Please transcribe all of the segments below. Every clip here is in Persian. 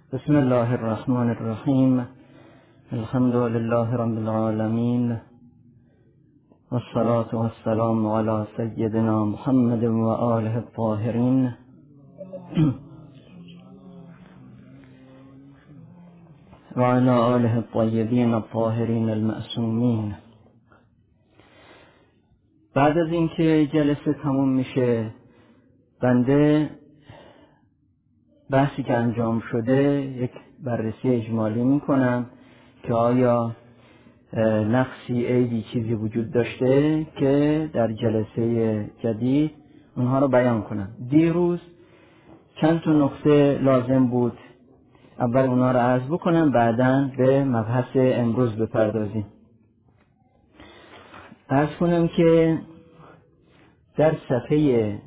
بسم الله الرحمن الرحیم. الحمد لله رب العالمین والصلاة والسلام علی سیدنا محمد و آله الطاهرین و علی آله الطیبین الطاهرین المعصومین. بعد از اینکه جلسه تموم میشه، بنده بحثی که انجام شده یک بررسی اجمالی میکنم که آیا نقصی عیبی چیزی وجود داشته که در جلسه جدید اونها رو بیان کنم. دیروز چند تا نقطه لازم بود اول اونها رو عرض بکنم، بعداً به مبحث امروز بپردازیم. عرض کنم که در صفحه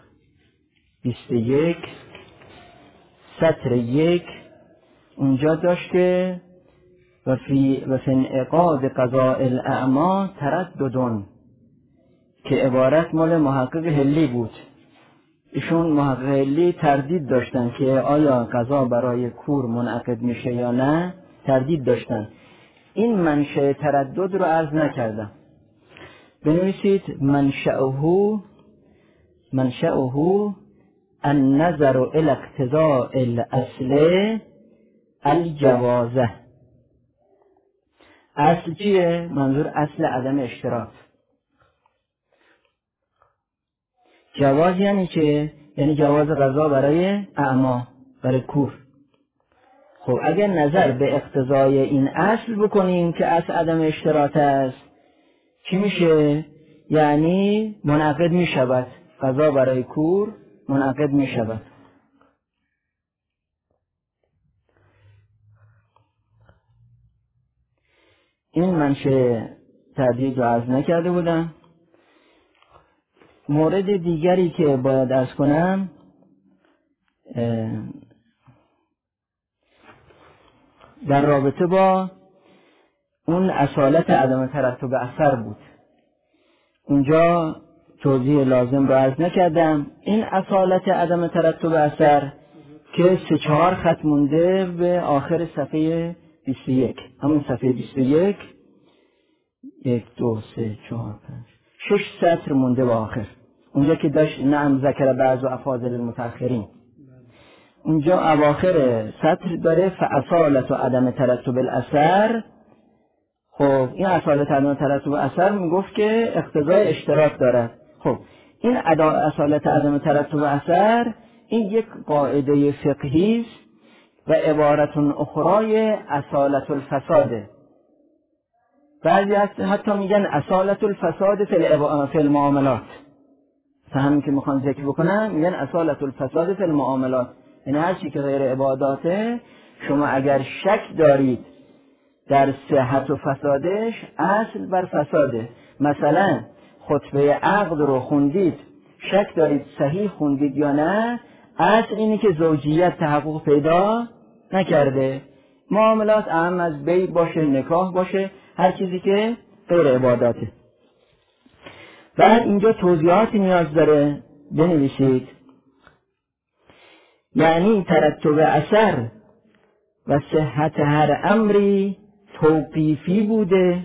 21 سطر 1 اونجا داشته و فی انعقاد قضاء الاعما تردد، که عبارت مال محقق حلی بود. ایشون محقق حلی تردید داشتن که آیا قضا برای کور منعقد میشه یا نه، تردید داشتن. این منشأ تردد رو عرض نکردم. بنویسید منشأه النظر الى اقتضاء الاصل الجوازه. اصل چیه؟ منظور اصل عدم اشتراط. جواز یعنی چه؟ یعنی جواز قضا برای اعما، برای کور. خب اگر نظر به اقتضای این اصل بکنیم که اصل عدم اشتراط است، چی میشه؟ یعنی منعقد میشود، قضا برای کور منعقد میشود. این منشأ تردید رو عرض نکرده بودم. مورد دیگری که باید عرض کنم در رابطه با اون اصالت عدم ترتب اثر بود. اونجا توضیح لازم رو عرض نکردم. این اصالت عدم ترتب اثر که 3-4 خط مونده به آخر صفحه 21، همون صفحه 21 1 2 3 4 5 6 سطر مونده به آخر، اونجا که داشت نعم ذکر بعض و افاضل المتأخرین، اونجا اواخر سطر داره فاصالت و عدم ترتب الاثر. خب این اصالت عدم ترتب اثر میگفت که اقتضای اشتراط داره. خب این اصالت عدم ترتب اثر این یک قاعده فقهی است و عبارت اخرای اصالت الفساده. بعضی حتی میگن اصالت الفساد فی المعاملات. همین که میخوان ذکر بکنن میگن اصالت الفساد فی المعاملات، یعنی هر چی که غیر عباداته شما اگر شک دارید در صحت و فسادش، اصل بر فساده. مثلا خطبه عقد رو خوندید، شک دارید صحیح خوندید یا نه، اصل اینه که زوجیت تحقق پیدا نکرده. معاملات اهم از بیع باشه، نکاح باشه، هر چیزی که غیر عباداته. بعد اینجا توضیحاتی نیاز داره بنویسید. یعنی ترتب اثر و صحت هر امری توقیفی بوده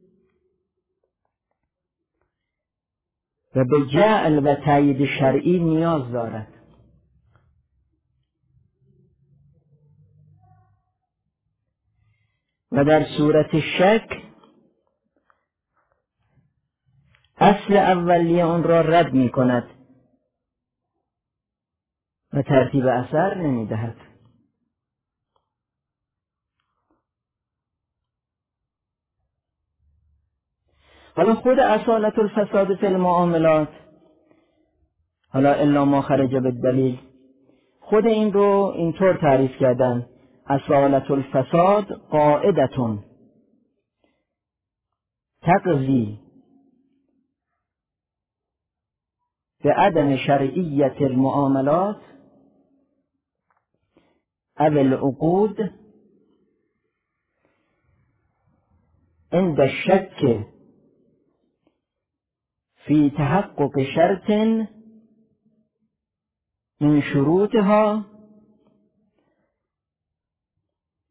و به جعل و تایید شرعی نیاز دارد. و در صورت شک اصل اولیه آن را رد می کند و ترتیب اثر نمی دهد. حالا خود اصالت الفساد فی المعاملات، حالا الا ما خرج بالدلیل، خود این رو اینطور تعریف کردن: اصالت الفساد قاعدتون تقضی به عدم شرعیت المعاملات او العقود عند الشک فی تحقق شرط من شروطها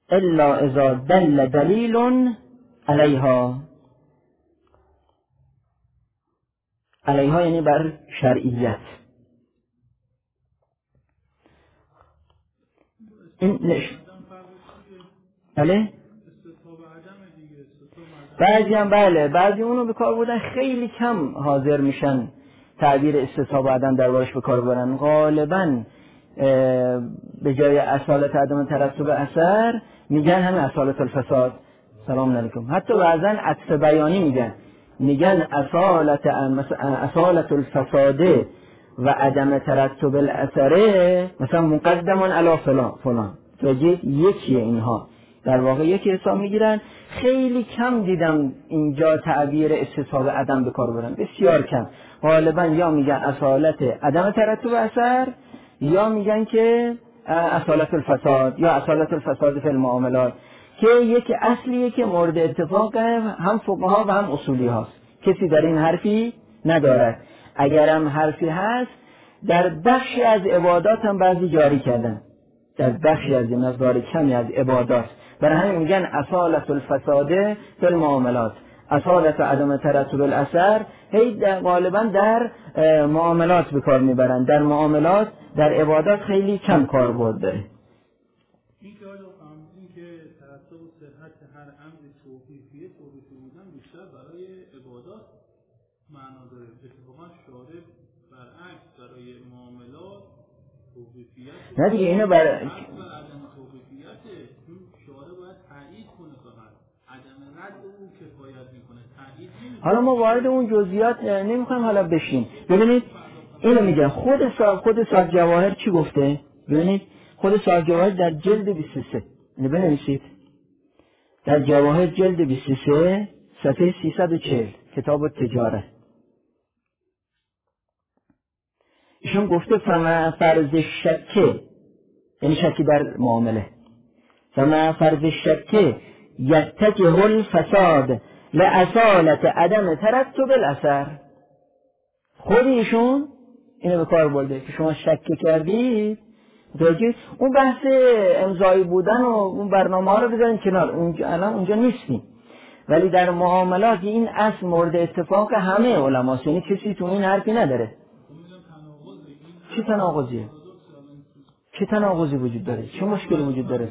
الا اذا دل دلیل علیها. علیها یعنی بر شرعیت. این بله بعضی هم بله بعضی اونو به کار بردن، خیلی کم حاضر میشن تعبیر استصحاب عدم دربارش به کار بردن. غالبا به جای اصالت عدم ترتب اثر میگن همین اصالت الفساد. سلام علیکم. حتی بعضا عطف بیانی میگن اصالت الفساد و عدم ترتب الاثر مثلا مقدم علی فلان. توجه یکیه، اینها در واقع یکی حساب میگیرن. خیلی کم دیدم اینجا تعبیر استصحاب عدم به کار برن، بسیار کم. غالبا یا میگن اصالت عدم ترتب اثر یا میگن که اصالت الفساد یا اصالت الفساد فی المعاملات، که یک اصلیه که مورد اتفاق هم فقها و هم اصولی هاست. کسی در این حرفی ندارد. اگرم حرفی هست در بخشی از عبادات هم بعضی جاری کردن، در بخشی از مقدار کمی از عبادات. برای همین میگن اصالت الفساد فی المعاملات، اصالت عدم ترتب الاثر. غالبا در معاملات به کار میبرن، در معاملات، در عبادات خیلی کم کار برد داره. این که آیا فهمیدیم که ترتب و صحت هر امر توقیفی بودن بیشتر برای عبادات معنا داره. اتفاقا شارع برعکس برای معاملات توقیفیت نه دیگه اینو برای عدم توقیفیت شارع باید تایید کنه، فقط عدم رد او کفایت میکنه، تایید نمیکنه. حالا ما وارد اون جزئیات نمیخوایم حالا بشیم. ببینید اینو میگه خود صاحب جواهر چی گفته؟ ببینید خود صاحب جواهر در جلد 23 اینو بنویسید، در جواهر جلد 23 صفحه 340 کتاب التجاره. ایشون گفته فما فرض شکه، یعنی شکی در معامله، فما فرض شکه یتجه الفساد لأصالت عدم ترتب الاثر. خود ایشون اینو به کار برده که شما شک کردید، اون بحث امضایی بودن و اون برنامه ها رو بذارین کنار، الان اونجا نیستیم. ولی در معاملات این اصل مورد اتفاق همه علماست، یعنی کسی تو این حرفی نداره. چه تناقضیه؟ چه تناقضی وجود داره؟ چه مشکلی وجود داره؟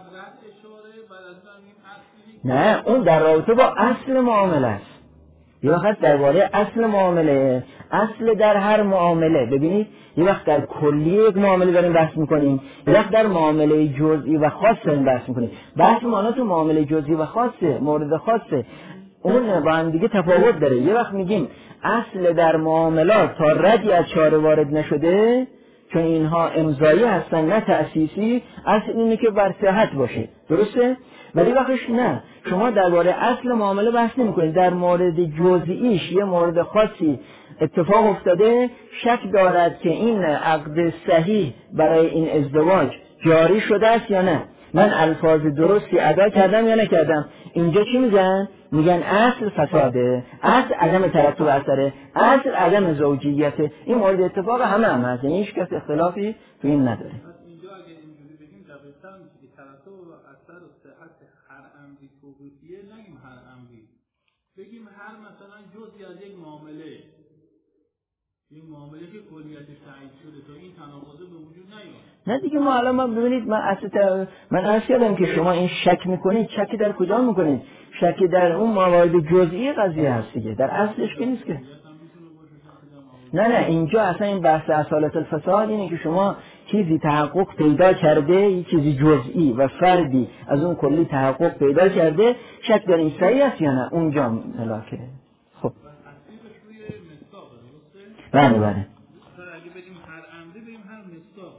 نه اون در رابطه با اصل معامله است. یه وقت درباره اصل معامله، اصل در هر معامله. ببینید یه وقت در کلی یک معامله داریم بحث میکنیم، یه وقت در معامله جزئی و خاص داریم بحث میکنیم. بحث ما تو معامله جزئی و خاصه، مورد خاصه، اون با هم دیگه تفاوت داره. یه وقت میگیم اصل در معاملات تا ردی از چاره وارد نشده، چون اینها امضایی هستن نه تأسیسی، اصل اینه که بر صحت باشه، درسته؟ ولی وقتش نه، شما درباره اصل معامله بحث نمی‌کنید، در مورد جزئیش یه مورد خاصی اتفاق افتاده، شک دارد که این عقد صحیح برای این ازدواج جاری شده است یا نه، من الفاظ درستی ادا کردم یا نکردم. اینجا چی میگن؟ میگن اصل فساده، اصل عدم ترتب اثره، اصل عدم زوجیته. این مورد اتفاق همه هم هست، یعنی هیچ کس اختلافی تو این نداره. اینجا اگه اینجوری بگیم دقیقاً میشه که ترتب و اثر و صحت هر امری توقیفیه، نگیم هر امری، بگیم هر مثلا جزئی از یک معامله، این معامله که کلیتش تایید شده، تا این تناقض به وجود نیاد. نه دیگه ما الان ببینید من عرض کردم که شما این شک میکنید، شکی در کجا میکنید؟ شکی در اون موارد جزئی قضیه هست دیگه، در اصلش که نیست که. نه اینجا اصلا این بحث اصالت الفساد اینه که شما چیزی تحقق پیدا کرده، یه چیزی جزئی و فردی از اون کلی تحقق پیدا کرده، شک در این صحیح است یا نه، اونجا ملاکه. خب بله اگه بگیم هر امری بگیم هر مصداق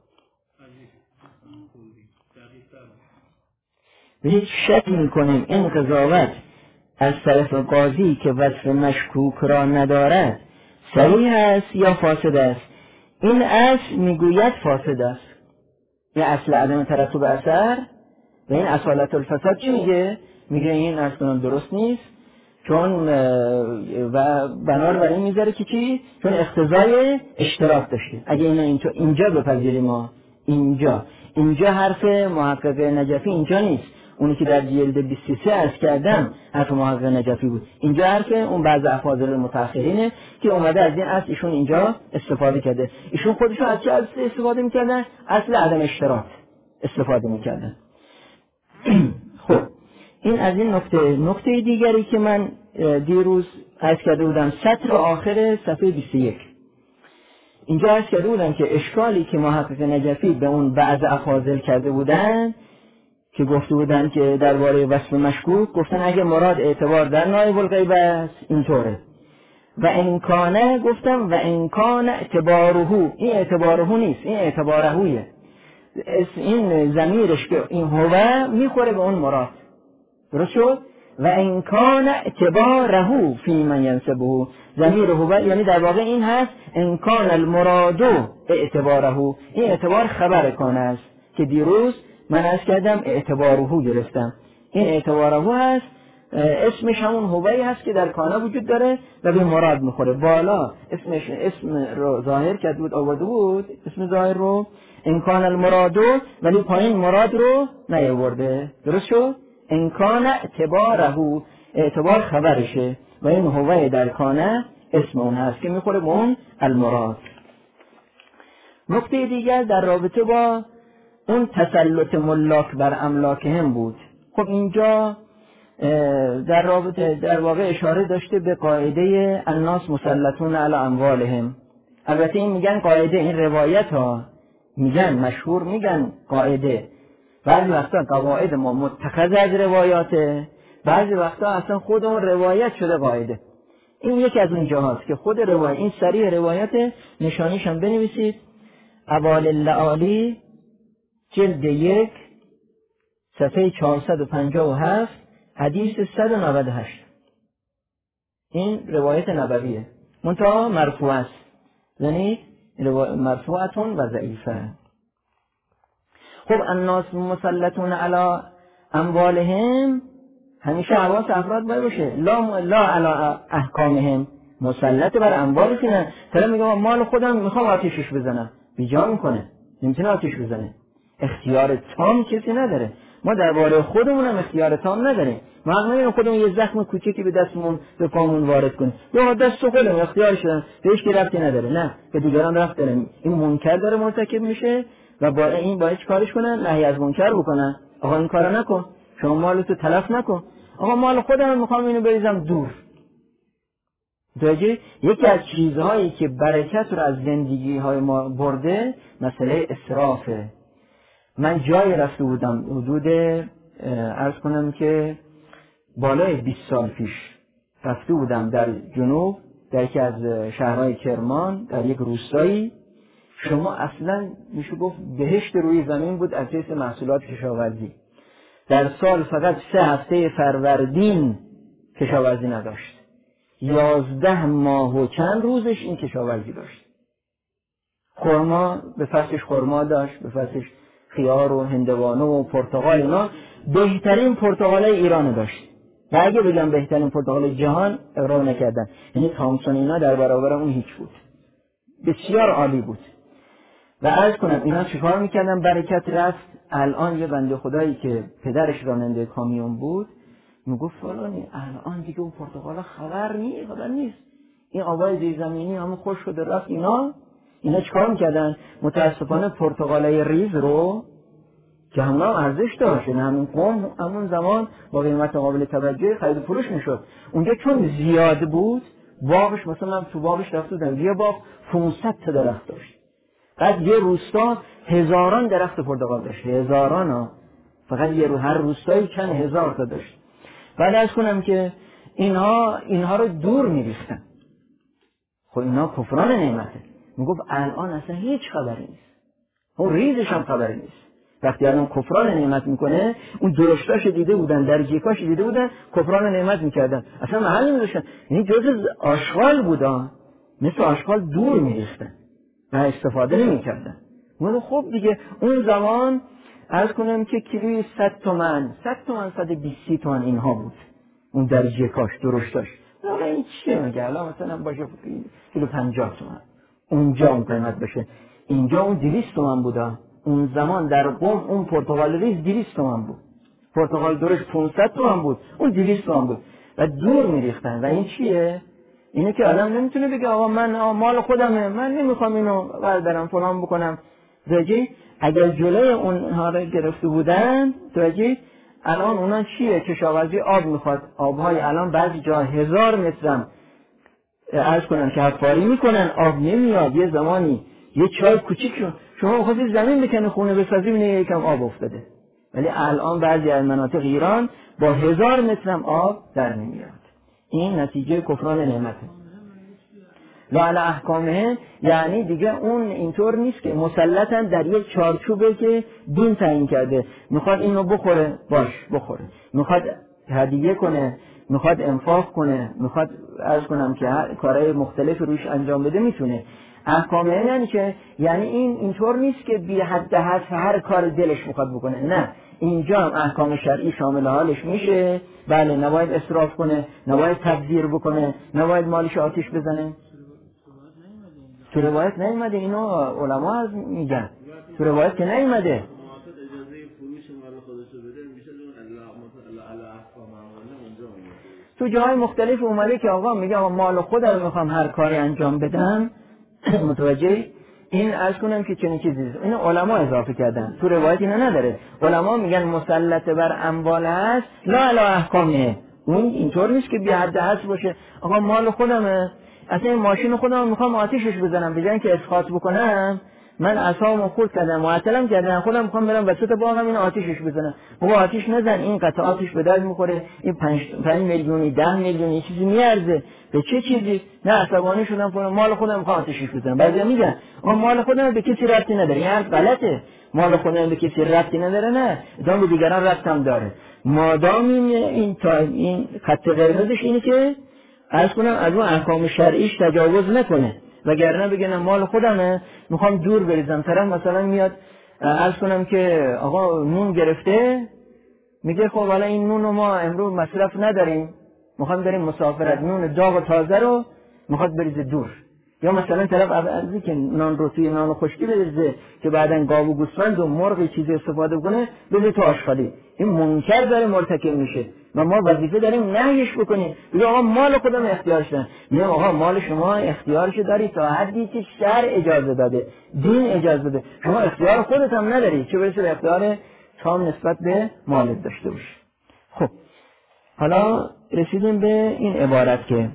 به شک میکنیم این قضاوت از طرف قاضی که وصف مشکوک را ندارد صحیح است یا فاسد است. این اصل میگوید فاسد است، این اصل عدم ترتب اثر و این اصالت الفساد چی میگه؟ میگه این اصلا درست نیست، چون و بنابراین میذاره که چی؟ چون اقتضای اشتراک داشته. اگه اینجا بپذیریم ما اینجا اینجا حرف محقق نجفی اینجا نیست، اونی که در جلد 23 عرض کردم حرف محقق نجفی بود. اینجا حرف اون بعض افاضل متأخرینه که اومده از این اصل ایشون اینجا استفاده کرده. ایشون خودشون از چه اصل استفاده میکردن؟ اصل عدم اشتراط استفاده میکردن. خب این از این نکته دیگری که من دیروز عرض کرده بودم، سطر آخر صفحه 21 اینجا عرض کرده بودم که اشکالی که محقق نجفی به اون بعض افاضل کرده بودن که گفته بودن که درباره وصف مشکوک گفتن اگه مراد اعتبار در نایب الغیب است اینطوره، و امکانه گفتم و امکان اعتباره، این اعتباره نیست، این اعتبارهویه، این ضمیرش که این هو میخوره به اون مراد. درست شد؟ و امکان اعتباره فی من ینسبه، ضمیر هو یعنی در واقع این هست امکان المراد اعتباره، این اعتبار خبر کانه است که دیروز من عرض کردم اعتباره گرفتم. این اعتباره هست، اسمش همون هوایی هست که در کانه وجود داره و به مراد میخوره. بالا اسم رو ظاهر کرده بود، آورده بود اسم ظاهر رو امکان المراد، ولی پایین مراد رو نیاورده. درست شد؟ امکان اعتباره، اعتبار خبرشه و این هوای در کانه اسم اون هست که میخوره به اون المراد. نکته دیگر در رابطه با اون تسلط ملاک بر املاکهم بود. خب اینجا در واقع اشاره داشته به قاعده الناس مسلطون علی اموالهم. البته این میگن قاعده، این روایت ها میگن مشهور، میگن قاعده. بعضی وقتا قواعد ما متخذ از روایاته، بعضی وقتا اصلا خود اون روایت شده قاعده. این یکی از اون جاهاست که خود روایت، این صریح روایت، نشانیش هم بنویسید، ابوال اللعالی جلد 1 صفحه 457 حدیث 198. این روایت نبویه، منتها مرفوع است، یعنی مرفوعتون و ضعیفه. خب الناس مسلطون علی اموالهم، همیشه حواس افراد باید باشه، لا علی احکامهم، مسلط بر اموالشون. طرف میگه مال خودم میخوام آتیشش بزنم، بیجا میکنه، نمیتونه آتیش بزنه، اختیار تام کسی نداره. ما درباره خودمونم اختیار تام نداریم. ما حق خودمون یه زخم کوچیکی به دستمون به پامون وارد کنیم، یا دست خودمون اختیار شدن بهش که ربطی نداره، نه به دیگران ربط داره. این منکر داره مرتکب میشه و با این باید چیکارش کنن؟ نهی از منکر بکنن. آقا این کارو نکن، شما مالتو تلف نکن. آقا مال خودم میخوام اینو بریزم دور. یکی از چیزهایی که برکت رو از زندگی های ما برده مسئله اسرافه. من جایی رفته بودم حدود عرض کنم که بالای 20 سال پیش رفته بودم در جنوب، در یکی از شهرهای کرمان، در یک روستایی. شما اصلا میشه گفت بهشت روی زمین بود از حیث محصولات کشاورزی. در سال فقط 3 هفته فروردین کشاورزی نداشت، 11 ماه و چند روزش این کشاورزی داشت. خرما به فصلش خرما داشت، به فصلش خیار و هندوانه و پرتقال، اینا بهترین پرتقالای ایران داشت. و اگه بگم بهترین پرتقال جهان اقرار نکردن، یعنی تامسون اینا در برابر اون هیچ بود، بسیار عالی بود. و عرض کنم اینا چیکار میکردن؟ برکت رفت. الان یه بنده خدایی که پدرش راننده کامیون بود میگفت فلانی الان دیگه اون پرتقال خبر نیست، این آبای زیرزمینی همون خوش شده رفت. اینا چیکار میکردن؟ متاسفانه پرتقالای ریز رو که همون ارزش داشت، همون قوم همون زمان با قیمت قابل توجه خرید و فروش میشد. اونجا چون زیاد بود باغش، مثلا تو باغش رفته بودن یه باغ 500 تا درخت داشت. بعد یه روستا هزاران درخت پرتقال داشت، هزاران ها، فقط هر روستایی چند هزار تا داشت. بعد از کنم که اینها رو دور میریختن. خب اینا کفران نعمته. میگفت الان اصلا هیچ خبری نیست، اون ریزش هم خبری نیست. وقتی الان کفران نعمت میکنه، اون درشتاش دیده بودن، درجیکاش دیده بودن، کفران نعمت میکردن، اصلا محل نمیداشتن. یعنی جز آشغال بودن، مثل آشغال دور میریختن و استفاده نمیکردن. خب دیگه اون زمان عرض کنم که کیلوی 100 تومن 120 تومن اینها بود، اون درجیکاش درشتاش. این چیه میگه الان مثلا باشه کیلو 50 تومن، اونجا اون قیمت بشه. اینجا اون 200 تومن بوده، اون زمان در قم اون پرتقال ریز 200 تومان بود، پرتقال درش 500 تومان بود، اون 200 تومان بود و دور میریختن. و این چیه؟ اینه که آدم نمیتونه بگه آقا من مال خودمه، من نمیخوام اینو بردارم فلان بکنم. توجه؟ اگر جلوی اونها رو گرفته بودن، توجه، الان اونا چیه؟ کشاورزی آب میخواد، آبهای الان بعضی جا 1000 مترم عرض کنن که حفاری میکنن، آب نمیاد. یه زمانی یه چای کوچیک شما خودی زمین بکنه خونه بسازی بینه یکم آب افتاده، ولی الان بعضی از مناطق ایران با 1000 مترم آب در نمیاد. این نتیجه کفران نعمته. لا علی احکامه، یعنی دیگه اون اینطور نیست که مسلطاً در یک چارچوبه که دین تعیین کرده، میخواد اینو بخوره باش بخوره، میخواد هدیه کنه، میخواد انفاق کنه، میخواد عرض کنم که کارهای مختلف روش انجام بده، میتونه. احکامه یعنی که یعنی این اینطور نیست که بی حد حذف هر کار دلش میخواد بکنه، نه، اینجا هم احکام شرعی شامل حالش میشه. بله، نباید اسراف کنه، نباید تبذیر بکنه، نباید مالش آتش بزنه. تو روایت نیومده، اینو علما از میگن، تو روایت که نیومده. اجازه فروش مال خودشو بده میشه الله اونجا تو جاهای مختلف اومده که آقا میگه آقا مال خودم میخوام هر کاری انجام بدم. متوجه این عرض کنم که چنین چیزی اینو علما اضافه کردن، تو روایت اینو نداره. علما میگن مسلط بر اموال هست لا علی احکامه، اون اینطور نیست که بی حد حذف باشه. آقا مال خودمه، اصلا این ماشین خودم میخوام آتیشش بزنم، بجای که اسقاط بکنم من اعصابمو خورد کردم، معطلم کردم، خودم میخوام برم وسط باغم این آتیشش بزنم. بابا آتیش نزن، این قطعاتش به درد میخوره، این 5 میلیونی 10 میلیونی چیزی میارزه، به چه چیزی؟ نه عصبانی شدم فلان، مال خودم میخوام آتیشش بزنم. بعضیا میگن اما مال خودم به کسی ربطی نداره. این حرف غلطه. مال خودم به کسی ربطی نداره، نه، ادام به دیگران ربط هم داره. مادام این خط قرمزش اینه که عرض کنم از اون احکام شرعیش تجاوز نکنه، وگرنه بگن مال خودمه میخوام دور بریزم. طرف مثلا میاد عرض کنم که آقا نون گرفته، میگه خب حالا این نون رو ما امروز مصرف نداریم، میخوام بریم مسافرت، نون داغ و تازه رو میخواد بریزه دور. یا مثلا طرف عرضی که نان رو توی نان خشکی بریزه که بعدن گاو و گوسفند و مرغ چیزی استفاده کنه بریزه تو آشغالی، این منکر داره مرتکب میشه و ما وظیفه داریم نهیش بکنیم. میگه آقا مال خودم اختیارش دارم. میگه آقا مال شما اختیارش داری تا حدی که شرع اجازه داده، دین اجازه داده، شما اختیار خودت هم نداری، چه برسه به اختیار تام نسبت به مالت داشته باشی. خب حالا رسیدیم به این عبارت که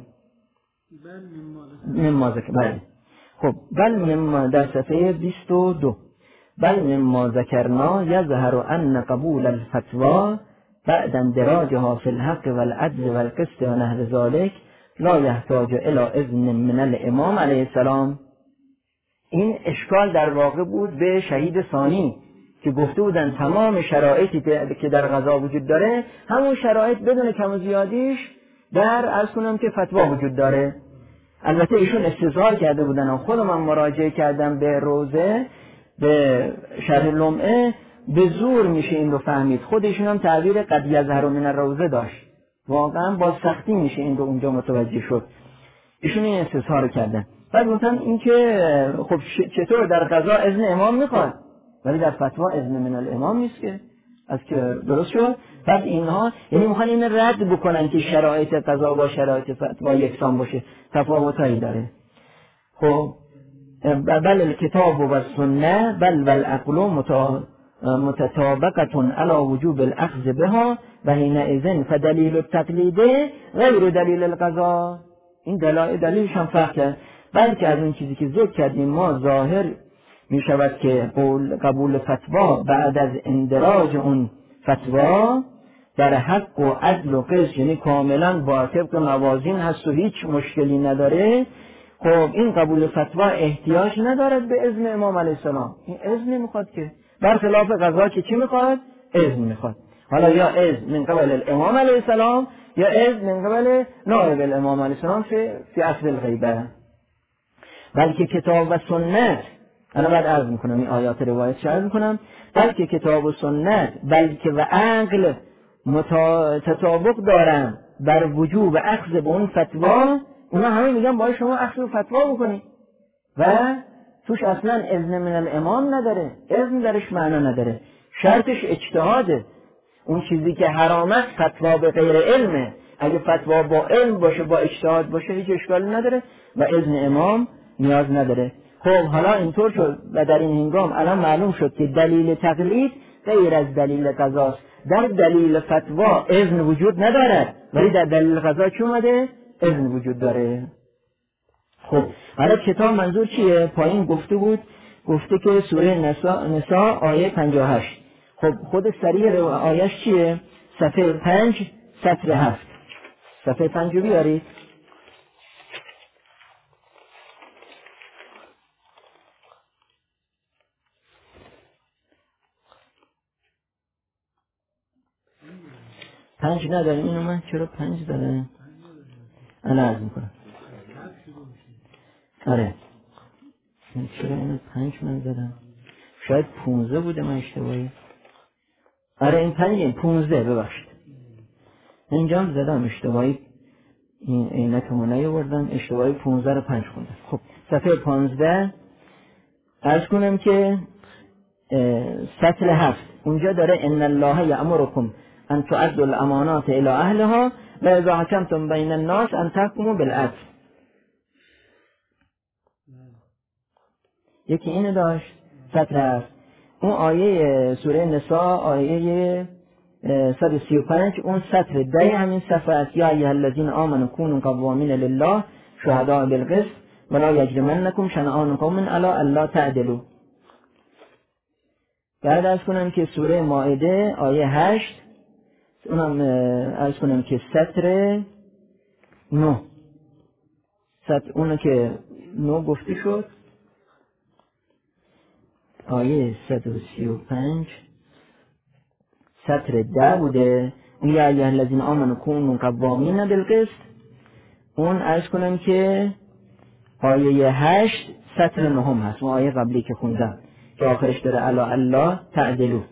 مما ذکر. بله خب بل مما در صفحه 22 بل مما ذکرنا یظهر ان قبول الفتوى بعد اندراجها فی الحق والعدل والقسط و نحو ذلك لا یحتاج الى اذن من الامام علیه السلام. این اشکال در واقع بود به شهید ثانی که گفته بودن تمام شرایطی که در قضا وجود داره همون شرایط بدون کم و زیادیش در عرض کنم که فتوا وجود داره. البته ایشون استظهار کرده بودن و خودم من مراجعه کردم به روزه به شرح لمعه، به زور میشه این رو فهمید. خود ایشون هم تعبیر قد یظهر من الروضه داشت، واقعا با سختی میشه این رو اونجا متوجه شد. ایشون این استظهار کردن. بعد گفتن این که خب چطور در قضا اذن امام میخواد ولی در فتوا اذن من الامام نیست که، از که درست شد. پس اینها یعنی میخوان این رد بکنن که شرایط قضا با شرایط فتوا یکسان باشه، تفاوتایی داره. خب بل الکتاب و السنه بل والعقل متطابقه علی وجوب الاخذ بها و حینئذ فدلیل التقلید غیر دلیل القضا. این دلیلش هم فرق کرد. بلکه از اون چیزی که ذکر کردیم ما ظاهر می شود که قبول فتوا بعد از اندراج اون فتوا در حق و عدل و قسط یعنی کاملا با طبق موازین هست و هیچ مشکلی نداره. خب این قبول فتوا احتیاج ندارد به اذن امام علیه السلام. این اذن میخواد که برخلاف قضا که چی میخواد؟ اذن میخواد. حالا یا اذن من قبل الامام علیه السلام یا اذن من قبل نائب الامام علیه السلام فی اصل الغیبه. بلکه کتاب و سنت، انا بعد عرض میکنم این آیات روایت عرض میکنم، بلکه کتاب و سنت بلکه و عقل تطابق دارن بر وجوب اخذ به اون فتوا. اونا همه میگن باید شما اخذ و فتوا بکنید و توش اصلا اذن من الامام نداره، اذن درش معنا نداره، شرطش اجتهاده. اون چیزی که حرام است فتوا به غیر علمه، اگه فتوا با علم باشه با اجتهاد باشه هیچ اشکالی نداره و اذن امام نیاز نداره. خب حالا اینطور شد و در این هنگام الان معلوم شد که دلیل تقلید غیر از دلیل قضاست. در دلیل فتوا اذن وجود نداره ولی در دلیل قضا چی اومده؟ اذن وجود داره. خب حالا کتاب منظور چیه؟ پایین گفته بود، گفته که سوره نساء آیه 58. خب خود سریع آیهش چیه؟ صفحه 5 سطر 7. صفحه 5 رو بیارید. پنج نداریم اینو من چرا 5 داره؟ انا عرض میکنم. آره چرا اینو 5 من دارم؟ شاید 15 بوده من اشتباهی. آره این 5 15 ببخشید. اینجا هم زدم اشتباهی، این عینکمو نیاوردم، اشتباهی 15 رو 5 خوندم. خب صفحه 15 عرض کنم که سطر 7 اونجا داره ان الله یأمرکم ان تؤدوا الامانات الی اهلها و اذا حکمتم بین الناس ان تحکموا بالعدل. یکی اینو داشت سطر 7. اون آیه سوره نساء آیه 135 اون سطر 10 همین صفحه است. یا ایها الذین آمنوا کونوا قوامین لله شهداء بالقسط ولا یجرمنکم شنآن قوم علی الا تعدلوا. بعد از کنم که سوره مائده آیه 8 اونم از کنم که سطر 9 اونو که 9 گفته شد آیه 135 سطر 10 بوده. یا ایها الذین آمنوا کونوا قوامین بالقسط. اون عرض کنم که آیه 8 سطر 9 هست، اون آیه قبلی که خوندم که آخرش داره الا الله تعدلوا.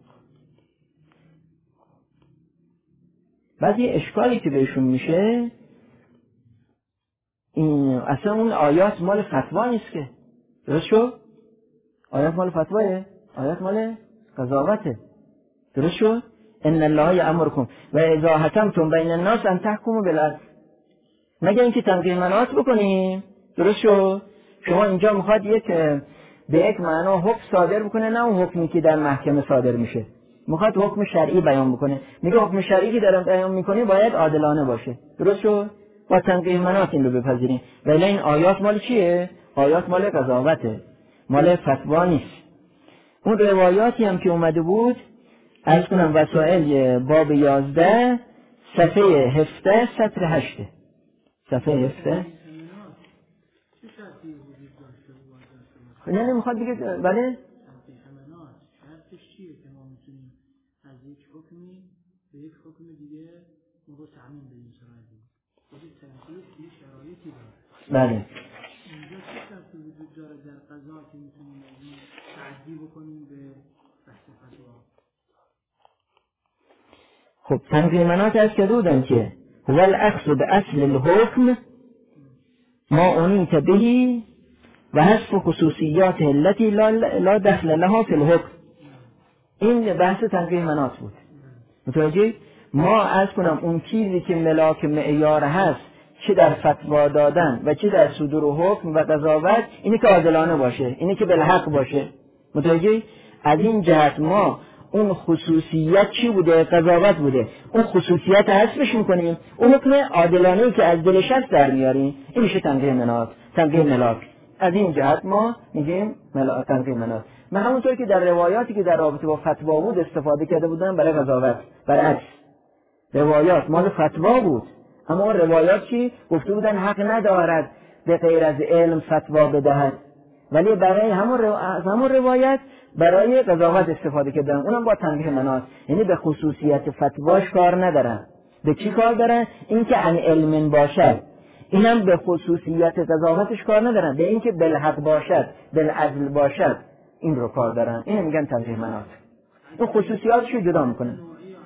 بعد یه اشکالی که بهشون میشه این اصلا اون آیات مال فتوا نیست که، درست شد؟ آیات مال فتواه، آیات مال قضاوته، درست شد؟ ان الله یأمرکم و اذا حکمتم بین الناس ان تحکموا بالعدل. مگه اینکه تنقیح مناط بکنیم، درست شد؟ شما اینجا میخواد به یک معنا حکم صادر بکنه، نه اون حکمی که در محکمه صادر میشه، میخواد حکم شرعی بیان بکنه. میگه حکم شرعی که دارم بیان میکنی باید عادلانه باشه، درست شد؟ با تنقیح مناط این رو بپذیریم. ولی این آیات مال چیه؟ آیات مال قضاوته، مال فتوا نیست. اون روایاتی هم که اومده بود عرض کنم وسائل باب 11 صفحه 17 سطر 8 صفحه 17. نه نمیخواد دیگه. بله شرطش چیه که ما میتونیم از یک حکمی به یک حکم دیگه رو تعمیم بدیم سرایدیم؟ خود تنقیح یه شرایطی داره. بله اینجا چه شرطی وجود داره در قضا که میتونیم از این تعدی بکنیم به بحث فتوا؟ خب تنقیح مناط از که بودن که هو الاخذ باصل الحکم ما انیت بهی و حذف خصوصیات التي لا دخل لها فی الحکم. این بحث تنقیح مناط بود. متوجه؟ ما عرض کنم اون چیزی که ملاک معیار هست چه در فتوا دادن و چه در صدور و حکم و قضاوت، اینی که عادلانه باشه، اینی که بالحق باشه. متوجه؟ از این جهت ما اون خصوصیت چی بوده؟ قضاوت بوده. اون خصوصیت حذفش میکنیم، اون حکم عادلانه‌ای که از دلش هست در میاریم. این میشه تنقیح مناط، تنقیح ملاک. از این جهت ما میگیم تنقیح مناط. من همونطور که در روایاتی که در رابطه با فتوا بود استفاده کرده بودم برای قضاوت، برعکس روایات مال فتوا بود، اما روایات چی؟ گفته بودن حق ندارد به غیر از علم فتوا بدهد، ولی برای همون روایت برای قضاوت استفاده کردن، اونم با تنقیح مناط. یعنی به خصوصیت فتواش کار ندارن. به چی کار دارن؟ این که عن علم باشد. اینم به خصوصیت قضاوتش کار ندارن، به این که بالحق باشد، بالعدل باشد، این رو کار دارن. این میگن تنقیح مناط. این خصوصیاتشو جدا میکنن.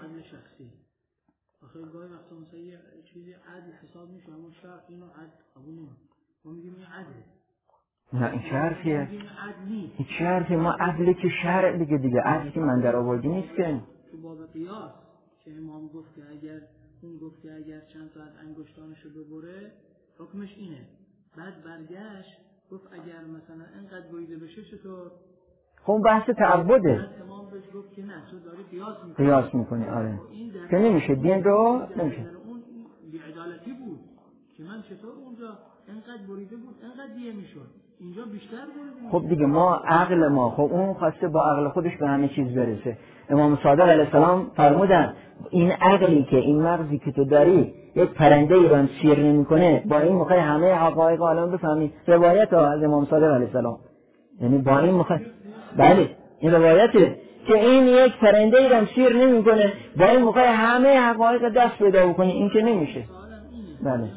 آخه گاهی وقتا مثلا یه چیزی عدل حساب میشه اما شرط اینو عدل قبول نمیکنه، ما میگیم این عدله، نه این چه حرفیه؟ عدل نیست. این چه حرفیه؟ ما عدلی که شرع دیگه عدلی که من در آوردی نیست که. تو باب قیاس که امام گفت که اگر چند ساعت انگشتانشو ببره حکمش اینه. بعد برگشت گفت اگر مثلا اینقدر بریده بشه چطور؟ خب بحث تعبده. امام بهش گفت که نه تو داری قیاس میکنی. آره که نمیشه دین رو نمیشه. اون بی‌عدالتی بود که من چطور اونجا اینقدر بریده بود اینقدر دیه میشد اینجا بیشتر بریده. خب دیگه ما عقل ما خب اون خواسته با عقل خودش به همه چیز برسه. امام صادق علیه السلام فرمودن این عقلی که این مغزی که تو داری یک پرنده ای رو سیر نمیکنه با این میخوای همه حقایق عالم بفهمی. روایت از امام صادق علیه السلام یعنی با این میخوای بله این روایته که این یک پرنده ای رو سیر نمیکنه با این میخوای همه حقایق دست پیدا بکنی. این که نمیشه. بله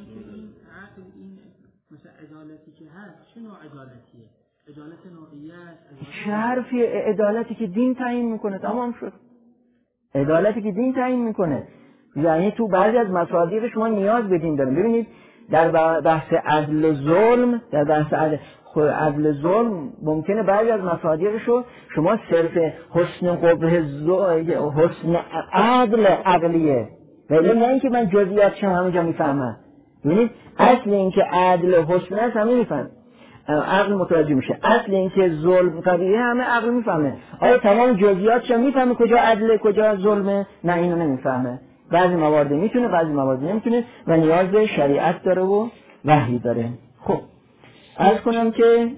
عدالت نوعیت چه حرفی؟ عدالتی که دین تعیین میکنه. تمام شد. عدالتی که دین تعیین میکنه یعنی تو بعضی از مصادیق شما نیاز به دین داریم. ببینید در بحث عدل ظلم عدل ظلم ممکنه بعضی از مصادیقشو شما صرف حسن قبح حسن عدل عقلیه ولی نه اینکه من جزئیاتش همونجا میفهمم. ببینید اصل اینکه عدل حسن است همه میفهم عقل متوجه میشه. اصل اینکه ظلم قبیحه همه عقل میفهمه. آیا تمام جزئیاتش میفهمه کجا عدل کجا ظلمه؟ نه اینو نمیفهمه. بعضی موارد میتونه بعضی موارد نمیتونه و نیاز به شریعت داره و وحی داره. خب عرض کنم که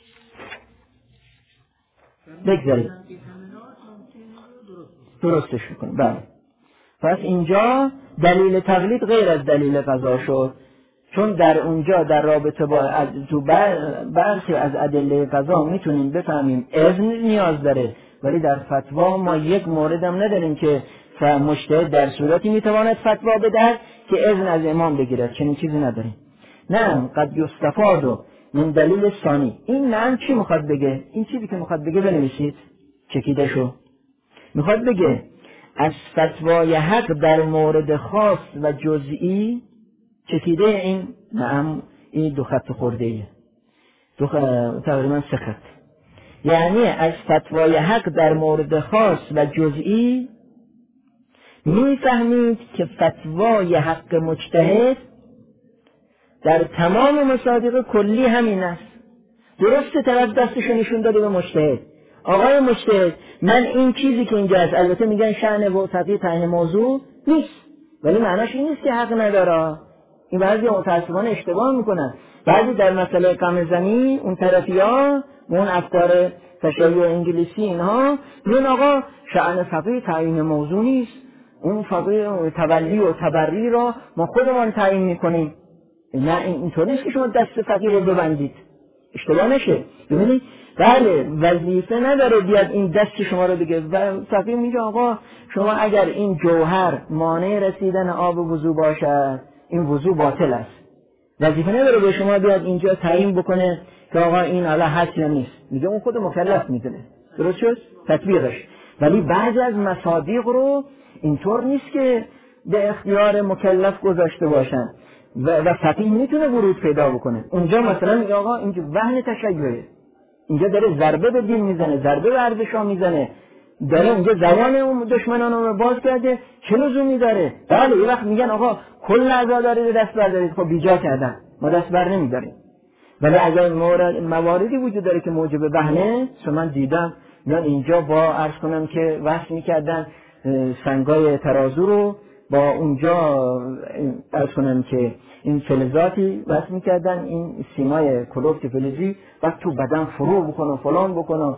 بگذارید درستش میکنم. بله پس اینجا دلیل تقلید غیر از دلیل قضا شد چون در اونجا در رابطه با تو برخی از ادله قضا میتونیم بفهمیم اذن نیاز داره ولی در فتوا ما یک مورد هم نداریم که مجتهد در صورتی میتواند فتوا بدهد که اذن از امام بگیرد. چنین چیزی نداریم. نه قد یستفاد من دلیل ثانی. این نه چی میخواد بگه؟ این چیزی که میخواد بگه بنویسید چکیده شو. میخواد بگه از فتوای حق در مورد خاص و جزئی چکیده این نعم این دو خط خورده ایه تقریبا 3 خط. یعنی از فتوای حق در مورد خاص و جزئی میفهمید که فتوای حق مجتهد در تمام مصادیق کلی همین است. درسته طرف دستشو نشون داده به مجتهد آقای مجتهد من این چیزی که اینجا هست البته میگن شأن و فقیه تعیین موضوع نیست ولی معناش این نیست که حق نداره. این بعضی متأسفانه اشتباه میکنن. بعضی در مسئله قمه‌زنی اون طرفی‌ها اون افکار تشیع انگلیسی اینها میگن آقا شأن فقیه تعیین موضوع نیست اون فقیه تولی و تبری را ما خودمان تعیین میکنیم. نه اینطور نیست که شما دست فقیه رو ببندید اشتباه نشه. ببینید بله وظیفه نداره بیاد این دست شما رو بگه و فقیه میگه آقا شما اگر این جوهر مانع رسیدن آب وضو باشد این وضو باطل است. وظیفه نداره به شما بیاد اینجا تعیین بکنه که آقا این حالا هست یا نیست. میگه اون خود مکلف میدونه. درست شد؟ تطبیقش. ولی بعضی از مصادیق رو اینطور نیست که به اختیار مکلف گذاشته باشن و فقیه میتونه ورود پیدا بکنه. اونجا مثلا میگه آقا اینجا وهن تشیعه اینجا داره ضربه به دین میزنه ضربه به ارزش‌ها میزنه داره اونجا زبان اون دشمنان رو باز کرده چه لزومی داره؟ بله یه وقت میگن آقا کل اعضا دارید دست بردارید خب بیجا کردن ما دست بر نمیداریم. ولی اگر مواردی وجود داره که موجب وهنه من دیدم میان اینجا با عرض کنم که وصل میکردن سنگای ترازو رو با اونجا عرض کنم که این فلزاتی وصل میکردن این سیمای کلوفت فلزی وقت تو بدن فرو بکنه فلان بکنه.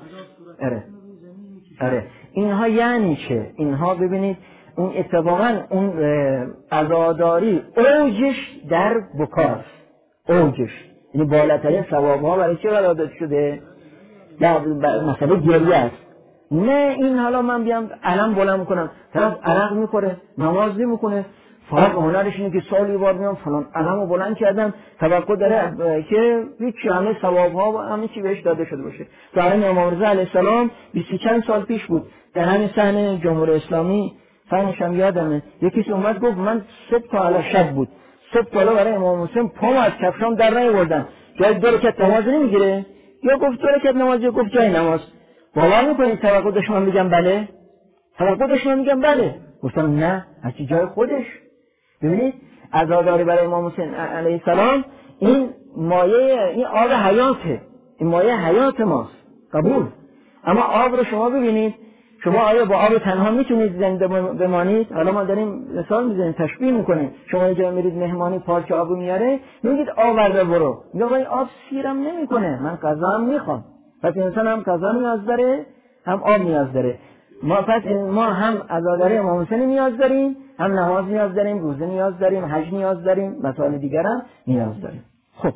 اره اینها یعنی چه؟ اینها ببینید اون اتفاقا اون عزاداری اوجش در بکاست اوجش یعنی بالاترین ثوابها برای چه قرار داده شده؟ در مسئله گریه است. نه این حالا من بیام علم بلند میکنم طرف عرق میخوره نماز نمیکنه فقط هنرش اینه که سالی بار میام فلان علمو بلند کردم توقع داره که هیچ همه ثوابها و همه چی بهش داده شده باشه. در امام رضا علیه السلام 20 چند سال پیش بود در همین صحنه جمهوری اسلامی فهمش هم یادمه یکی اومد گفت من صبح تا حالا شب بود صبح تا حالا برای امام حسین پام از کفشام در نیاوردم جای 2 رکعت نماز نمیگیره؟ یا گفت 2 رکعت نماز یا گفت جای نماز. باور میکنید توقع داشت من میگم بله؟ توقع داشت من میگم بله. گفتم نه، هرچی جای خودش. ببینید عزاداری برای امام حسین علیه السلام این مایه، این آب حیاته، این مایه حیات ماست، قبول. اما آب رو شما ببینید، شما آیا با آب تنها میتونید زنده بمانید؟ حالا ما داریم مثال میزنیم، تشبیه میکنیم. شما یه جا میرید مهمانی پارچه آب میاره، میگید آورده برو، میگه این آب سیرم نمیکنه، من غذا هم میخوام. پس انسان هم غذا نیاز داره، هم آب نیاز داره. ما هم عزاداری امام حسین نیاز داریم، هم نماز نیاز داریم، روزه نیاز داریم، حج نیاز داریم، مسائل دیگر هم نیاز داریم. خب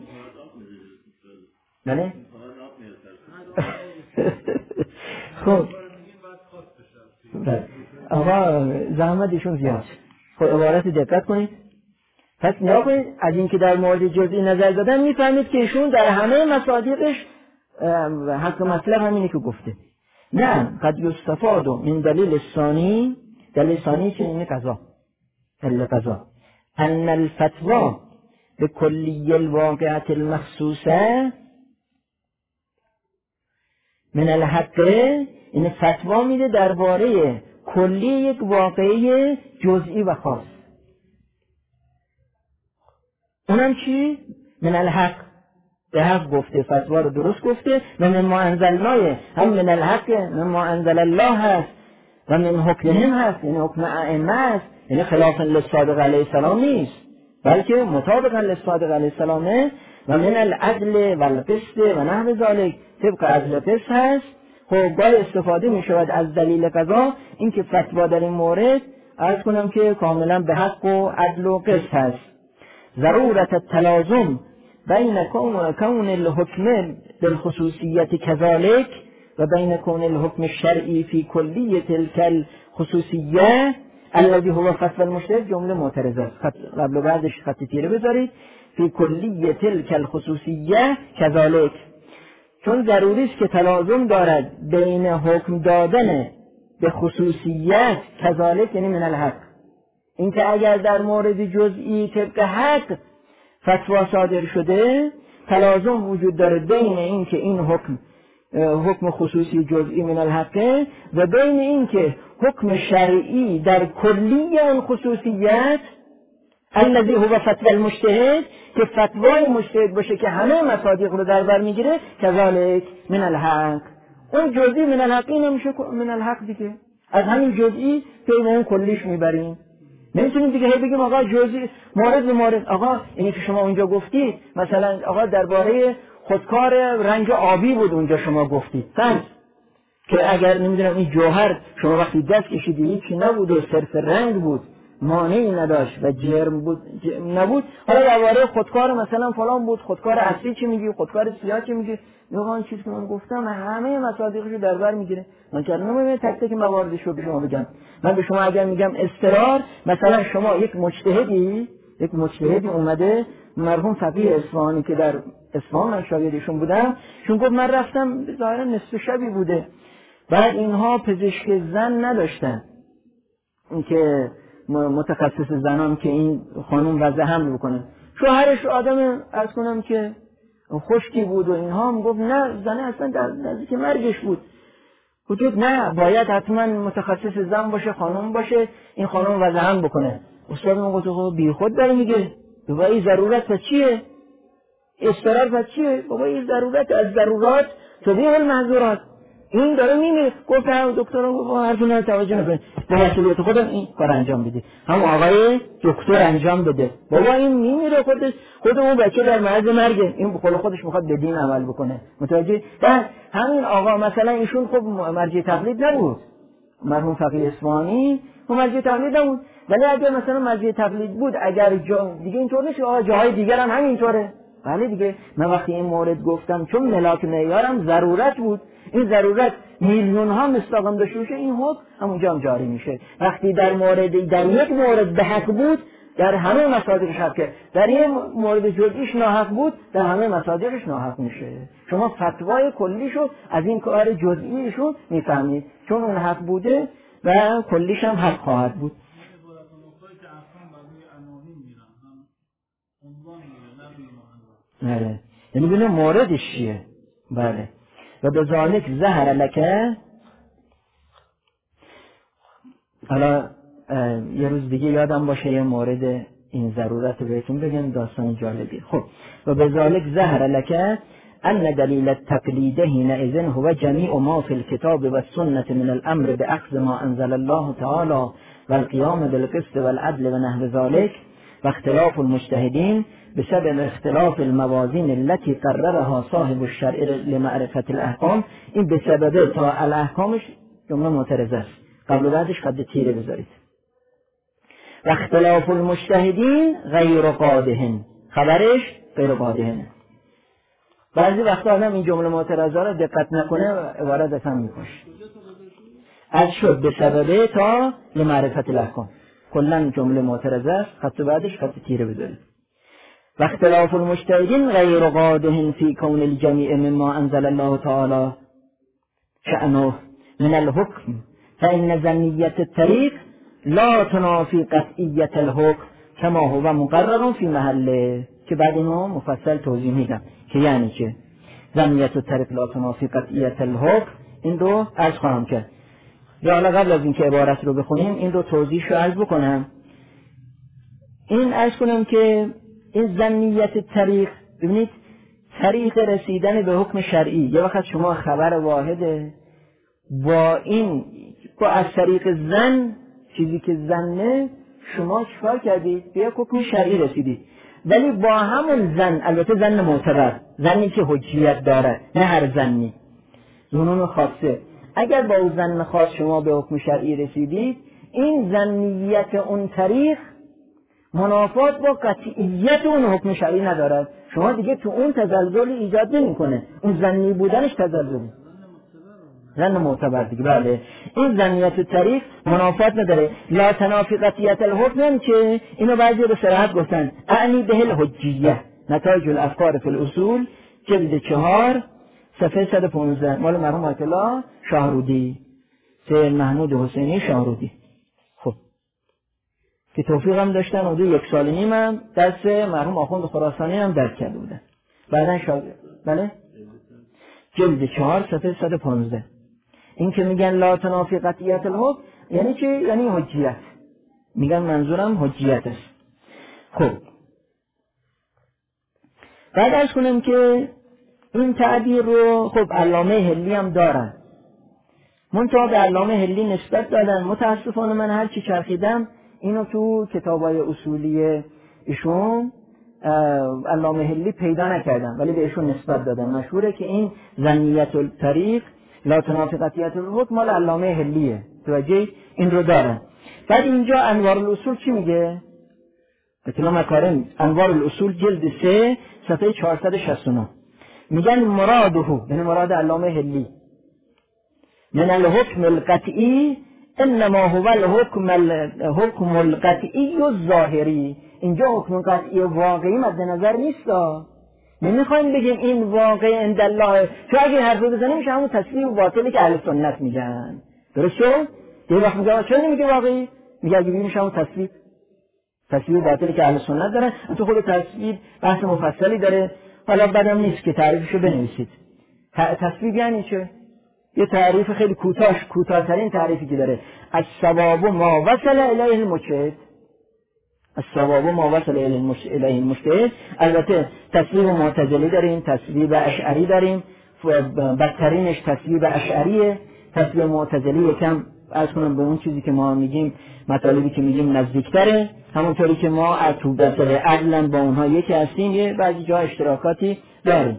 بله خب آقا زحمت ایشون زیاد. خب عبارت دقت کنید. پس نیا کنید از این که در مورد جزئی نظر دادن میفهمید که ایشون در همه مصادیقش حق مطلب همینی که گفته. نه قد یستفاد من دلیل ثانی، دلیل ثانی چه این قضا، دلیل قضا ان الفتوى به کلی الواقعه المخصوصه من الحق، این فتوا میده درباره کلی یک واقعه جزئی و خاص. اونم چی؟ من الحق، به حق گفته، فتوا رو درست گفته. و من ما انزلناه، هم من الحق من ما انزل الله هست و من حکمهم هست، یعنی حکم ائمه هست، یعنی خلاف للصادق علیه السلام نیست بلکه مطابق للصادق علیه السلامه. و من العدل و القسط و نحو ذالک، طبق عدل قسط هست. خب گاهی استفاده می شود از دلیل قضا، این که فتوا در این مورد عرض کنم که کاملا به حق و عدل و قسط هست. ضرورت التلازم بین کون الحکم بالخصوصیت کذالک و بین کون الحکم الشرعی فی کلیه تلک الخصوصیه الذی هو فتوی المجتهد. جمله معترضه است، قبل و بعدش خط تیره بذارید. فی کلیه تلک الخصوصیه کذالک، چون ضروری است که تلازم دارد بین حکم دادن به خصوصیت کذالک یعنی من الحق، اینکه اگر در مورد جزئی طبق حق فتوا صادر شده، تلازم وجود داره بین اینکه این حکم خصوصی جزئی من الحقه و بین اینکه حکم شرعی در کلی آن خصوصیت الذی هو فتوی المجتهد، که فتوای مجتهد باشه که همه مصادیق رو در بر میگیره، کذالک من الحق. اون جزئی من الحقی نمیشه من الحق دیگه، از همین جزئی پی اون کلیش میبریم. نمیتونیم دیگه بگیم آقا جزئی مورد به مورد. آقا اینی که شما اونجا گفتید مثلا آقا درباره خودکار رنگ آبی بود اونجا شما گفتید که اگر نمیدونم این جوهر شما وقتی دست کشیدی هیچی نبود و صرف رنگ بود، مانعی نداشت و جرم بود نبود. حالا درباره خودکار مثلا فلان بود، خودکار اصلی چی میگی، خودکار سیاه چی میگی؟ میگم این چیزی که من گفتم همه مصادیقشو در بر میگیره. من که نمیدونم تک تک مواردش رو به شما بگم. من به شما اگر میگم اضطرار، مثلا شما یک مجتهدی اومده، مرحوم فقیه اصفهانی که در اصفهان من شاگردشون بودم، چون گفت من رفتم ظاهرا نصف شبی بوده، بعد اینها پزشک زن نداشتن که متخصص زنان که این خانم وضع حمل بکنه. شوهرش آدم عرض کنم که خشکی بود و اینها، هم گفت نه زنه اصلا در نزدیک مرگش بود. گفت نه باید حتما متخصص زن باشه، خانم باشه، این خانم وضع حمل بکنه. استاد من گفت بی خود داره میگه، بابا این ضرورت پس چیه؟ اضطرار پس چیه؟ بابا این ضرورت از ضرورات تبیح المحظورات. این داره میمیره. گفت دکتر با حرفونا توجه نکنید، با مسئولیت خودم این کار انجام بده. هم آقای دکتر انجام بده. بابا این میمیره، خود اون بچه در معرض مرگه، این بخواد خودش میخواد به دین عمل بکنه. متوجه؟ بعد همین آقا مثلا ایشون خب مرجع تقلید نبود، مرحوم فقیه اصفهانی مرجع تقلید نبود، ولی اگر مثلا مرجع تقلید بود، اگر دیگه اینطور نیست آقا جاهای دیگر هم همینطوره. بله دیگه من وقتی این مورد گفتم چون ملاک معیارم ضرورت بود، این ضرورت میلیون ها مستقیم داشته باشه، این حکم همونجا هم جاری میشه. وقتی در یک مورد به حق بود، در همه مصادیقش حقه، در یک مورد جزئیش ناحق بود، در همه مصادیقش ناحق میشه. شما فتوای کلیشو از این کار جزئیشو میفهمید، چون اون حق بوده و کلیش هم حق خواهد بود. یعنی ببین موردش چیه. بله. و به ذالک ظهر لکه. حالا یه روز دیگه یادم باشه یه مورد این ضرورت بهتون بگم، داستان جالبی. خب و به ذالک ظهر لکه ان دلیل التقلید حینئذ هو جمیع ما فی الكتاب والسنة من الامر باخذ ما انزل الله تعالی والقیام بالقسط والعدل ونحو ذلك و اختلاف المجتهدین بسبب اختلاف الموازین التي قررها صاحب الشرع لمعرفة الاحکام. این به سبب تا الاحکامش جمله معترضه است، قبل و بعدش خط تیره بذارید. و اختلاف المجتهدین غیر قادهن، خبرش غیر قادهن. بعضی وقتا آدم این جمله معترضه را دقت نکنه عبارت افهم میکنش. از شد به سببه تا لمعرفت الاحکام، کلا جمله معترضه است، خط بعدش خط تیره بذارید. و اختلاف المجتهدین غیر قادهن فی کون الجمیع مما انزل الله تعالی شأنه من الحکم فإن ظنیت الطریق لا تنافی قطعیت الحکم کما هو مقرر فی محله، که بعد اینو مفصل توضیح میدم که یعنی چه ظنیت الطریق لا تنافی قطعیت الحکم. این رو عرض خواهم کرد. یا حالا قبل از اینکه عبارت رو بخونیم این رو توضیح رو عرض بکنم. این عرض کنم که این ظنیت الطریق، ببینید طریق رسیدن به حکم شرعی، یه وقت شما خبر واحده با این با از طریق زن، چیزی که زنه شما چیکار کردید؟ به یک حکم شرعی رسیدید، ولی با همون زن، البته زن معتبر، زنی که حجیت داره، نه هر زنی، زنون خاصه. اگر با اون زن خاص شما به حکم شرعی رسیدید، این زنیت اون طریق منافات با قطعیت اون حکم شرعی ندارد. شما دیگه تو اون تزلزلی ایجاد نمی‌کنه، اون زنی بودنش تزلزلی، زن معتبر دیگه. بله این زنیت طریق منافات نداره. لا تنافی قطعیت الحکم که اینو بعضی به صراحت گفتن اعنی به الحجیه، نتایج الافکار فی الاصول جلد 4 صفحه 115 مال مرحوم آیت الله شاهرودی، سید محمود حسینی شاهرودی. خب که توفیق هم داشتن و 1 سال و نیم هم دست مرحوم آخوند خراسانی هم درک کرده بودن. بعدن بله جلد 4 صفحه 115. این که میگن لا تنافی قطعیت الحکم یعنی چی؟ یعنی حجیت. میگن منظورم حجیت است. خب بعد از کنم که این تعبیر رو خب علامه حلی هم دارن، منتها به علامه حلی نسبت دادن. متاسفانه من هر چی چرخیدم اینو تو کتابای اصولی ایشون علامه حلی پیدا نکردم، ولی به ایشون نسبت دادن. مشهوره که این ظنیت الطریق لا تنافی قطعیت الحکم مال علامه حلیه، توجه این رو دارن. بعد اینجا انوار الاصول چی میگه؟ اطلاع مکارم انوار الاصول جلد 3 صفحه 469 میگن مراده، یعنی مراد علامه حلی، من الحکم القطعی انما هو الحکم القطعی الظاهری. اینجا حکم قطعی واقعی مد نظر نیست. نمیخوایم بگیم این واقع عند الله، چون اگه حرف بزنیم میشه همون تصویر باطلی که اهل سنت میگن. درست شد؟ یه وقت میگه چرا نمیگه واقعی؟ میگه اگه بگیم میشه همون تصویر باطلی که اهل سنت دارن. تو خود تصویر بحث مفصلی داره، حالا بدم نیست که تعریفشو بنویسید. تصویر یعنی چه؟ یه تعریف خیلی کوتاه‌ترین تعریفی که داره، الصواب ما وصل الیه المجتهد. الصواب ما وصل الیه المجتهد. البته تصویب معتزلی داریم، تصویب اشعری داریم، بدترینش تصویب اشعریه. تصویب معتزلی یکم از کنم به اون چیزی که ما میگیم، مطالبی که میگیم نزدیکتره، همونطوری که ما تو دسته عدلا با اونها یکی هستیم، یه بعضی جا اشتراکاتی داریم.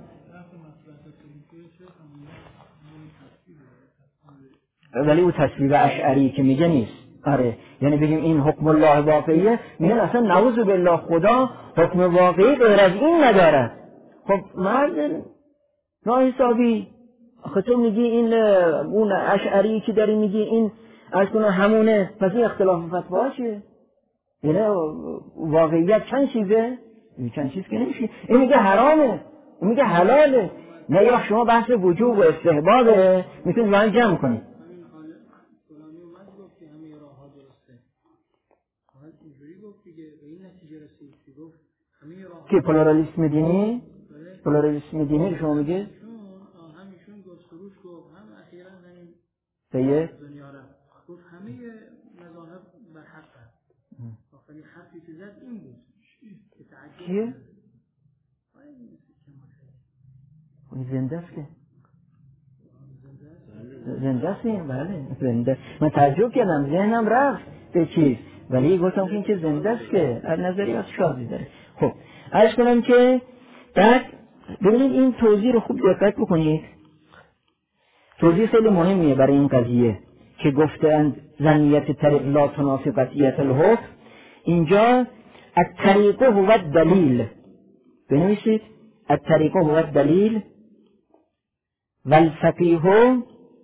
ولی او تصویب اشعری که میگه نیست. آره یعنی بگیم این حکم الله واقعیه، میگن اصلا نعوذ بالله خدا حکم واقعی غیر از این نداره. خب مرد ناحسابی، آخه تو میگی این اون اشعری که داری میگی این از کنه همونه، پس این اختلاف فتوا چیه؟ یعنی واقعیت چند چیزه؟ چند چیز که نمیشه. این میگه حرامه، این میگه حلاله. نه یا شما بحث وجوب و استحبابه میتونید با هم جمع کنید. که پلورالیسم دینی پلورالیسم دینی رو شما میگید؟ همیشون گفت سروش گفت هم اخیراً همین سید دنیا را گفت همه مذاهب بر حق هست. آخرین حرفی که زد این بود که تعجب کیه؟ زنده است که زنده است این، بله زنده. من تعجب کردم ذهنم رفت به چیز، ولی گفتم که این که زنده است که از نظریات شاذی داره. خب عرض کنم که بعد ببینید این توضیح رو خوب دقت بکنید. توضیح خیلی مهمیه برای این قضیه که گفتند ظنیت طریق لا تنافی قطعیت الحکم. اینجا الطریق هو الدلیل بنویسید، الطریق هو الدلیل والفقیه.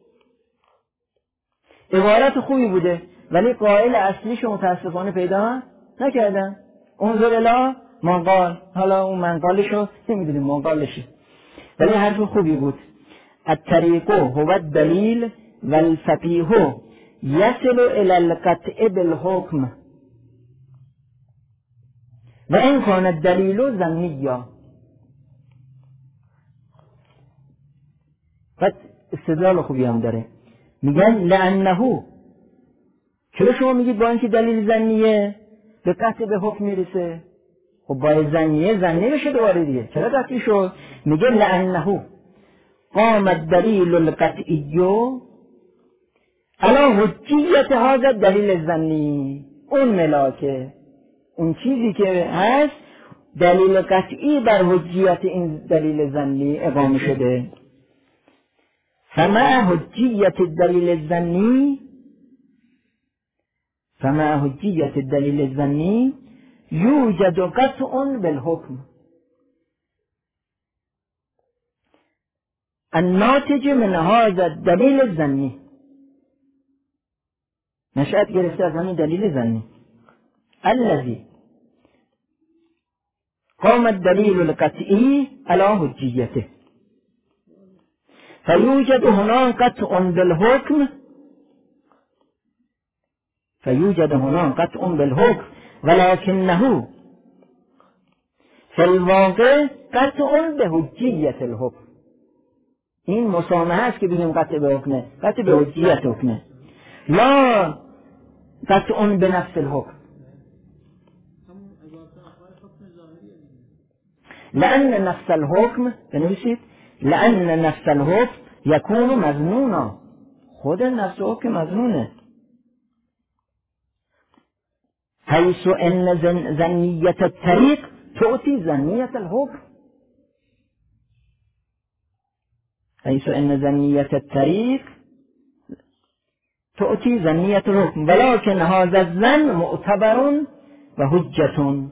عبارت خوبی بوده ولی قائل اصلیش متاسفانه پیدا نکردن. انظر الی ما قال، حالا اون منقالشو نمیدونیم ما قالشه، ولی حرف خوبی بود. الطریق هو الدلیل والفقیه یصل الی القطع بالحکم و این کان الدلیل ظنیا. بعد استدلال خوبی هم داره، میگن لانه، چرا شما میگید با اینکه دلیل ظنیه به قطع به حکم میرسه؟ خب با ظنیه ظنی بشه دوباره دیگه، چرا قطعی شد؟ میگه لانه قام الدلیل القطعی علی حجیت هذا الدلیل الظنی. اون ملاکه، اون چیزی که هست دلیل قطعی بر حجیت این دلیل ظنی اقامه شده. فمع حجیت الدلیل الظنی، فمع حجیت الدلیل الظنی یوجد قطع بالحکم الناتج من هذا الدلیل الظنی. نشأت گرفته از همین دلیل ظنی. الذی قام الدلیل القطعی علی حجیته فیوجد هنا قطع بالحکم، فیوجد هنا قطع بالحکم ولکنه فی الواقع قطع به حجیت الحکم. این مسامحه است که بگیم قطع به حکمه، قطع به حجیت حکمه، لا قطع به نفس الحکم. لأن نفس الحکم بنویسید، لأن نفس الحکم یکون مظنونا، خود نفس حکم مظنونه. حیث ان ظنیت الطریق تعطی ظنیت الحکم، حیث ان ظنیت الطریق تعطی ظنیت الحکم ولكن هذا الظن معتبر و حجة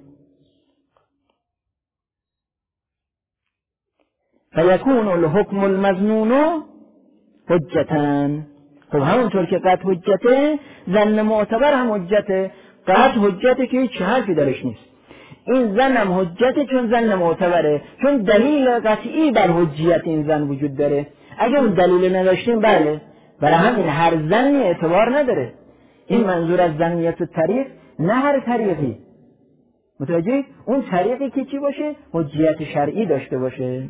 فیکون الحکم المظنون حجتن. خب همونطور که قطع حجته، ظن معتبر هم حجته. قطع حجته که هیچ حرفی درش نیست، این ظن هم حجته چون ظن معتبره، چون دلیل قطعی بر حجیت این ظن وجود داره. اگه اون دلیل نداشتیم بله، برای همین هر ظنی اعتبار نداره. این منظور از ظنیت الطریق، نه هر طریقی، متوجه؟ اون طریقی که چی باشه؟ حجیت شرعی داشته باشه.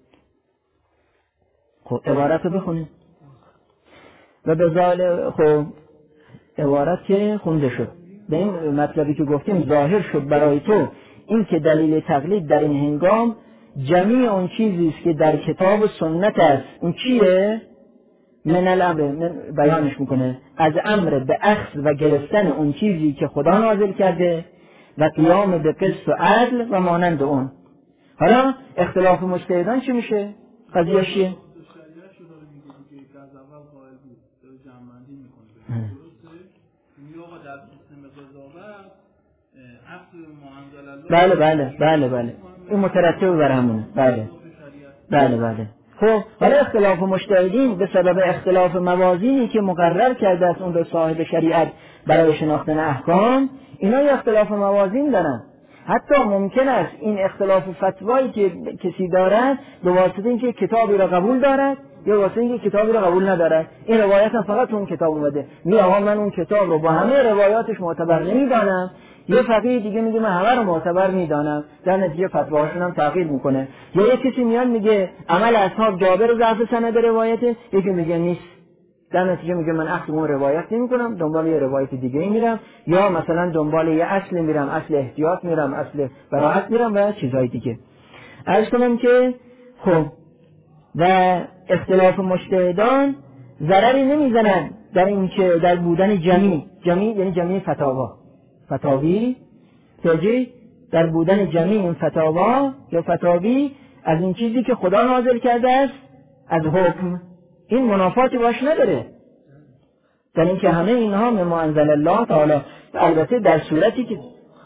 خب عبارت رو بخونید و به ظاهر خب عبارت که خونده شد به این مطلبی که گفتیم ظاهر شد برای تو این که دلیل تقلید در این هنگام جمیع اون چیزی است که در کتاب و سنت است. اون چیه؟ من الامر، بیانش میکنه از امر به اخذ و گرفتن اون چیزی که خدا نازل کرده و قیام به قسط و عدل و مانند اون. حالا اختلاف مجتهدان چی میشه؟ قضیه چیه؟ بله این مترتب بر همونه. بله خب حالا اختلاف مجتهدین به سبب اختلاف موازینی که مقرر کرده است اون به صاحب شریعت برای شناختن احکام، اینا یه اختلاف موازین دارن. حتی ممکن است این اختلاف فتوایی که کسی دارد به واسطه اینکه کتابی را قبول دارد یا واسطه اینکه کتابی را قبول ندارد. این روایت هم فقط اون کتاب اومده، میگه من اون کتاب رو با همه روایاتش معتبر نمیدانم، یه فقیه دیگه میگه من همه رو معتبر میدانم، در نتیجه فتواهاشون هم تغییر میکنه. یا یه کسی میاد میگه عمل اصحاب جابر ضعف سند روایته، یکی میگه نیست، در نتیجه میگه من اخذ اون روایت نمیکنم، دنبال یه روایت دیگه میرم، یا مثلا دنبال یه اصل میرم، اصل احتیاط میرم، اصل براحت میرم و چیزهای دیگه. عرض کنم که خب و اختلاف مجتهدان ضرری نمیزنند در این که در بودن جمی یعنی جمی فتاوی در بودن جمی این فتاوا یا فتاوی از این چیزی که خدا نازل کرده است از حکم، این منافاتی باش نداره، در این که همه اینها مما انزل الله تعالی، البته در صورتی که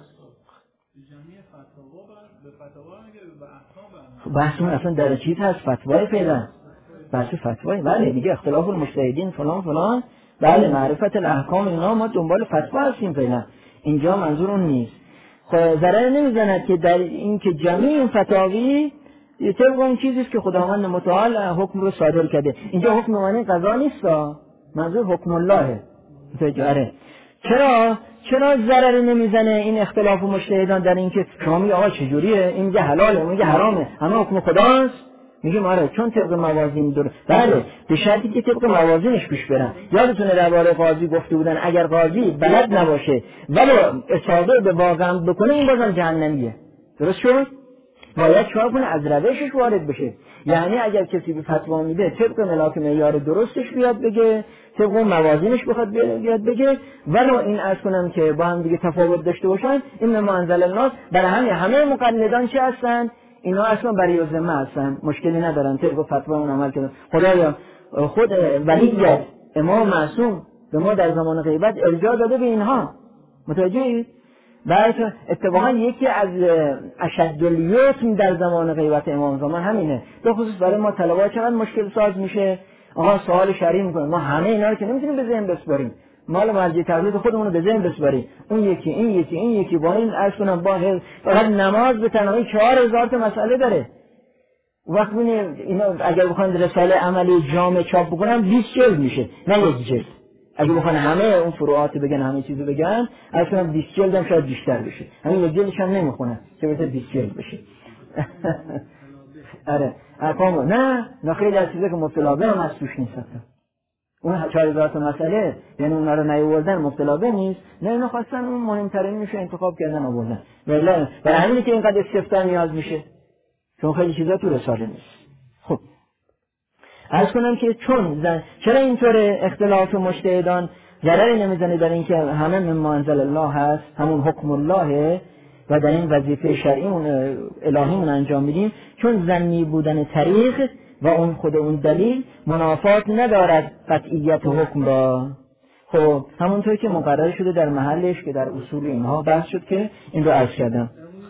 بحثون اصلا در چیز هست، فتوای فعلا بحث فتوای، بله دیگه اختلاف المجتهدین فلان بله معرفت الاحکام، اینا ما دنبال فتوا هستیم فعلا، اینجا منظور اون نیست. خب ضرر نمیزند که در این که جمعی این فتاوی طبق اون چیزیست که خداوند متعال حکم رو صادر کرده. اینجا حکم معنی قضا نیست، منظور حکم الله تجاره. چرا ضرر نمیزنه این اختلاف مجتهدان در این که شما میگه آقا چجوریه، این میگه حلاله، اون میگه حرامه، همه حکم خداست، میگیم آره چون طبق موازین داره، بله به شرطی که طبق موازینش پیش برن. یادتونه درباره قاضی گفته بودن اگر قاضی بلد نباشه ولی اصابه به واقع بکنه این بازم جهنمیه، درست شد؟ باید چهار کنه از روشش وارد بشه. یعنی اگر کسی به فتوا میده طبق ملاک معیار درستش بیاد بگه، طبق موازینش بخواد بیاد بگه، ولو این عرض کنم که با هم دیگه تفاوت داشته باشن، این مما انزل الله، برای همه مقلدان چه هستن؟ اینا اصلا برای ذمه هستن، مشکلی ندارن، طبق فتوا اون عمل کردن. خدایا خود ولیت امام معصوم به ما در زمان غیبت ارجاع داده به اینها، متوجهید؟ برای اتفاقا یکی از اشد الیتم در زمان غیبت امام زمان همینه، به خصوص برای ما طلبه چقدر مشکل ساز میشه. آقا سوال شرعی میکنه، ما همه اینا رو که نمیتونیم به ذهن بسپاریم، مال مرجع تقلید خودمون رو به ذهن بسپاریم، اون یکی این یکی با این عرض کنم با فقط نماز به تنهایی 4000 تا مسئله داره. وقت اینا اگر بخوان رساله عملی جامع چاپ بکنن 20 جلد میشه، نه یک جلد. اگه بخوان همه اون فروعات بگن، همه چیزو بگن، اصلا 20 جلد هم شاید بیشتر بشه، همین یک جلدش هم نمیخونه که بشه 20 جلد بشه. آره اقامو نه خیلی از چیزا که مبتلا به هم از توش نیست، اون 4000 تا مسئله یعنی اونا رو نیاوردن مبتلا به نیست، نه اینا خواستن اون مهمترین میشه انتخاب کردن آوردن، برای همینه که اینقدر استفتاء نیاز میشه، چون خیلی چیزا تو رساله نیست. خب عرض کنم که چرا اینطور اختلاف مجتهدان ضرری نمیزنه در این که همه مما انزل الله هست، همون حکم الله و در این وظیفه شرعی الهیمون انجام میدیم، چون ظنی بودن طریق و اون خود اون دلیل منافات ندارد قطعیت حکم را. خب همونطور که مقرر شده در محلش که در اصول اینها بحث شد که این رو عرض کردم.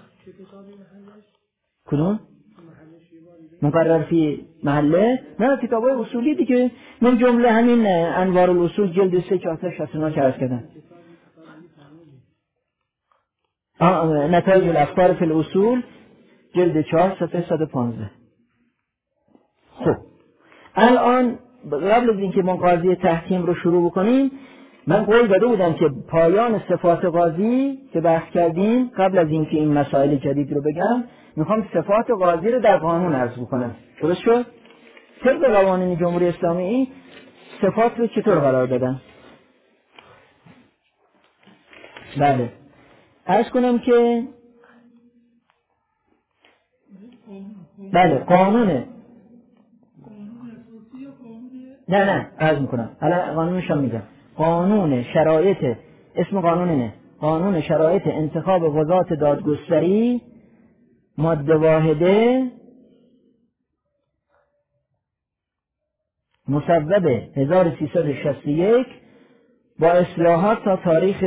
کدوم؟ مقرر فی محله؟ نه کتابای اصولی دیگه، من جمله همین انوار الاصول جلد 3 469 که عرض کردم. نتایج الافکار فی الاصول جلد 4 صفحه 115. خب الان قبل از اینکه ما قاضی تحکیم رو شروع بکنیم، من قول داده بودم که پایان صفات قاضی که بحث کردیم، قبل از اینکه این مسائل جدید رو بگم میخوام صفات قاضی رو در قانون عرض بکنم. درست شد؟ طبق قوانین جمهوری اسلامی صفات رو چطور قرار دادن؟ بله عرض کنم که بله قانونه، نه عرض میکنم الان قانونش هم میگم، قانون شرایط، اسم قانون اینه، قانون شرایط انتخاب قضات دادگستری، ماده واحده مصوب 1361 با اصلاحات تا تاریخ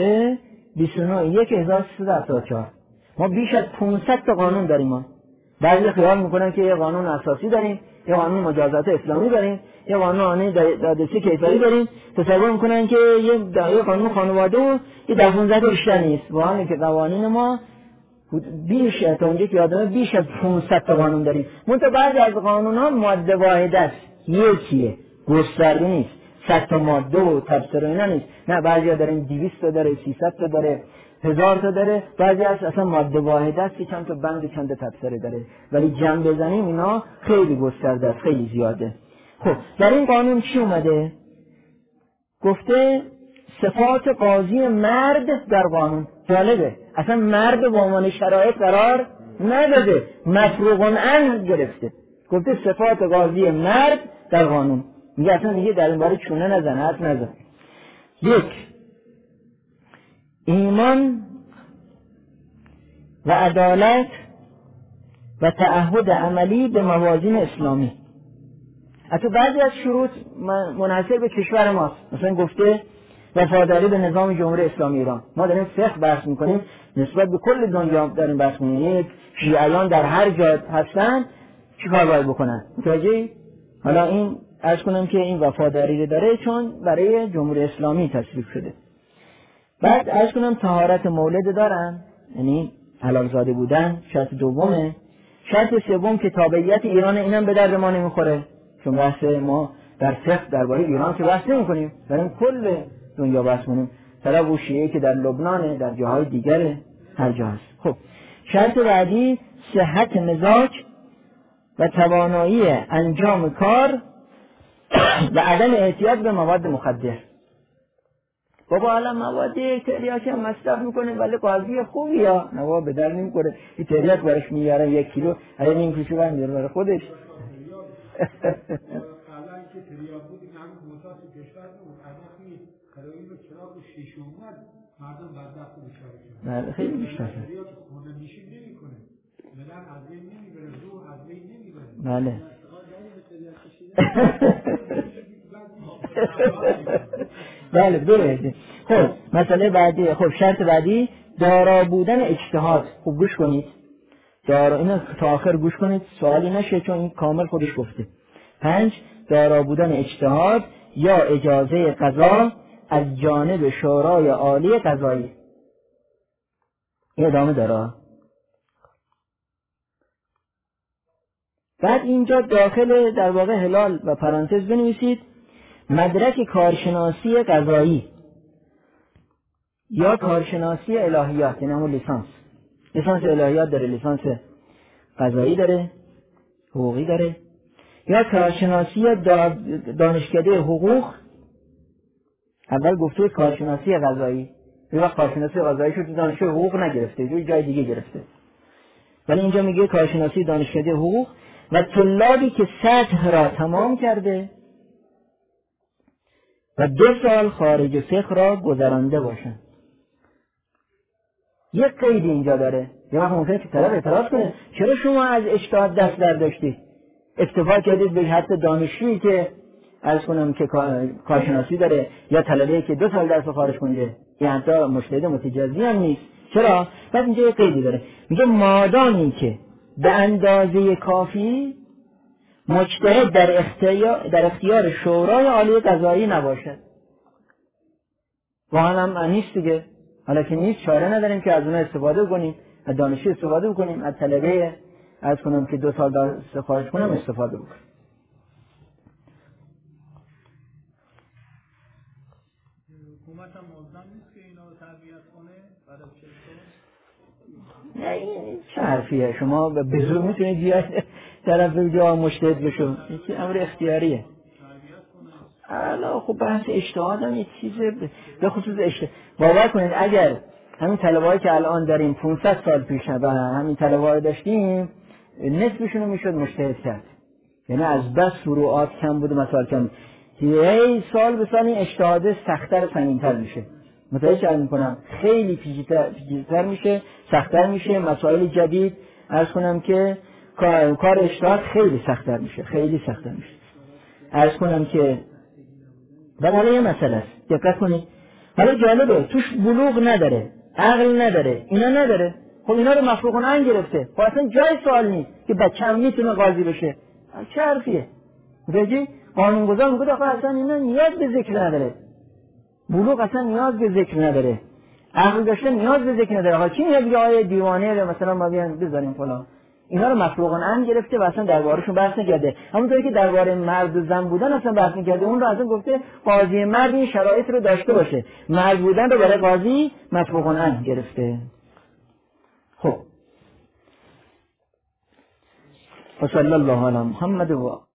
29/1/1374. ما بیش از 500 تا قانون داریم. ما بعضی خیال میکنن که یه قانون اساسی داریم، یه قانون مجازات اسلامی داریم، یه قانون دادرسی کیفری داریم، تصور میکنن که یه قانون خانواده و یه 15 تا بیشتر نیست. واقعا که قوانین ما بیش از اونجا که یادمه بیش از 500 تا قانون داریم. منتها بعضی از قانون ها ماده واحده است، یکیه، گسترده نیست، 100 تا ماده و تبصره اینا نیست. نه بعضیا دارن 200 تا داره، 300 تا داره، 1000 تا داره، بعضی از اصلا ماده واحده است که چند تا بند و چند تا تبصره داره، ولی جمع بزنیم اینا خیلی گسترده است، خیلی زیاده. خب در این قانون چی اومده؟ گفته صفات قاضی مرد در قانون. جالبه، اصلا مرد به عنوان شرایط قرار نداده، مفروغ عنه گرفته، گفته صفات قاضی مرد در قانون. میگه اصلا دیگه در این باره چونه نزن، حرف نزن. 1 ایمان و عدالت و تعهد عملی به موازین اسلامی. حتی بعضی از شروط منحصر به کشور ماست. مثلا گفته وفاداری به نظام جمهوری اسلامی ایران. ما داریم فقه بحث میکنیم نسبت به کل دنیا داریم بحث میکنیم. شیعیان در هر جا هستن چیکار باید بکنن؟ متوجهی؟ حالا این عرض کنم که این وفاداری رو داره چون برای جمهوری اسلامی تصویب شده. بعد عرض کنم طهارت مولد دارن، یعنی حلال زاده بودن، شرط دومه. شرط سوم که تابعیت ایران، اینم به درد ما نمیخوره چون بحث ما در فقه درباره ایران که بحث نمی‌کنیم، داریم کل دنیا بحث می‌کنیم. طرف و شیعه که در لبنان، در جاهای دیگر، هر جا هست. خب شرط بعدی صحت مزاج و توانایی انجام کار و عدم احتیاج به مواد مخدر. بابا حالا مواد تریاک هم مصرف میکنه ولی قاضی خوبی ها، نه بابا به در نمیخوره. این تریاک برش میاره 1 کیلو، هر نیم کیلو برمیاره برای خودش. الان که تریاک بود این همه محتاط کشور بود، الان این کارایی رو چراغ شیشه اومد مردم بدبخت بیچاره شدن. بله خیلی بیشتر شد. تریاک خونه نشین نمیکنه، ملل از این نمیبره، روح از این نمیبره. بله. بله درسته. خب مسئله بعدی، خب شرط بعدی دارا بودن اجتهاد. خوب گوش کنید، اینو تا آخر گوش کنید سوالی نشه چون این کامل خودش گفته. 5 دارا بودن اجتهاد یا اجازه قضا از جانب شورای عالی قضایی. این ادامه داره. بعد اینجا داخل در واقع هلال و پرانتز بنویسید مدرک کارشناسی قضایی یا کارشناسی الهیات، یعنی همون لیسانس الهیات داره، لیسانس قضایی داره، حقوقی داره، یا کارشناسی دانشکده حقوق. اول گفته کارشناسی قضایی، یه وقت کارشناسی قضایی شد دانشکده حقوق نگرفته، جای دیگه گرفته، ولی اینجا میگه کارشناسی دانشکده حقوق و طلابی که سطح را تمام کرده و 2 سال خارج فقه را گذرانده باشند. یک قید اینجا داره. یه وقت ممکنه که طرف اعتراض کنه چرا شما از اجتهاد دست برداشتید، اکتفا کردید به حتی دانشجویی که عرض کنم که کارشناسی داره یا طلبه‌ای که 2 سال درس خارج کنده، یا حتی مجتهد متجزی هم نیست. چرا؟ بعد اینجا یه قیدی داره، میگه مادامی که به اندازه کافی مجتهد در اختیار شورای عالی قضایی نباشد. واقعا هم نیست دیگه. حالا که نیست چاره نداریم که از اونها استفاده کنیم، از دانشجو استفاده کنیم، از طلبه از کنم که 2 سال درس خارج کنم استفاده کنیم. حکومت هم ملزم نیست که اینا رو تربیت کنه بعد از 40 سال؟ نه این چه حرفیه؟ شما به زور میتونید بیاید طرف جا مجتهد بشون، این امر اختیاریه. حالا خب بحث اجتهاد هم یه چیزه، به خصوص اجتهاد باور کنید اگر همین طلبه‌ای که الان داریم 500 سال پیش و همین طلبه‌ها داشتیم نصفشون رو میشد مجتهد کرد، یعنی از بس فروعات کم بود و مسائل کم. یه سال به سال این اجتهاد سخت‌تر و سنگین‌تر میشه. متوجه میکنم خیلی پیچیده‌تر میشه، سخت‌تر میشه، مسائل جدید عرض کنم که کار اجتهاد خیلی سخت‌تر میشه، خیلی سخت‌تر میشه. عرض کنم که بعد حالا یه مسئله است دقت کنید. حالا جالبه توش بلوغ نداره، عقل نداره، اینا نداره. خب اینا رو مفروغ عنه گرفته. خب اصلا جای سوال نیست که بچه هم میتونه قاضی بشه. چه حرفیه؟ بگی قانونگذار میگه آخه اصلا اینا نیاز به ذکر نداره. بلوغ اصلا نیاز به ذکر نداره. عقل داشته نیاز به ذکر نداره. حالا چی میگه آیه دیوانه مثلا ما بیان بذاریم فلان. اینا رو مفروغ عنه گرفته و اصلا دربارشون بحث نکرده. همونطوری که درباره مرد و زن بودن اصلا بحث نکرده، اون رو اصلا گفته قاضی مرد این شرایط رو داشته باشه، مرد بودن رو برای قاضی مفروغ عنه گرفته. خب و صلی الله علی محمد و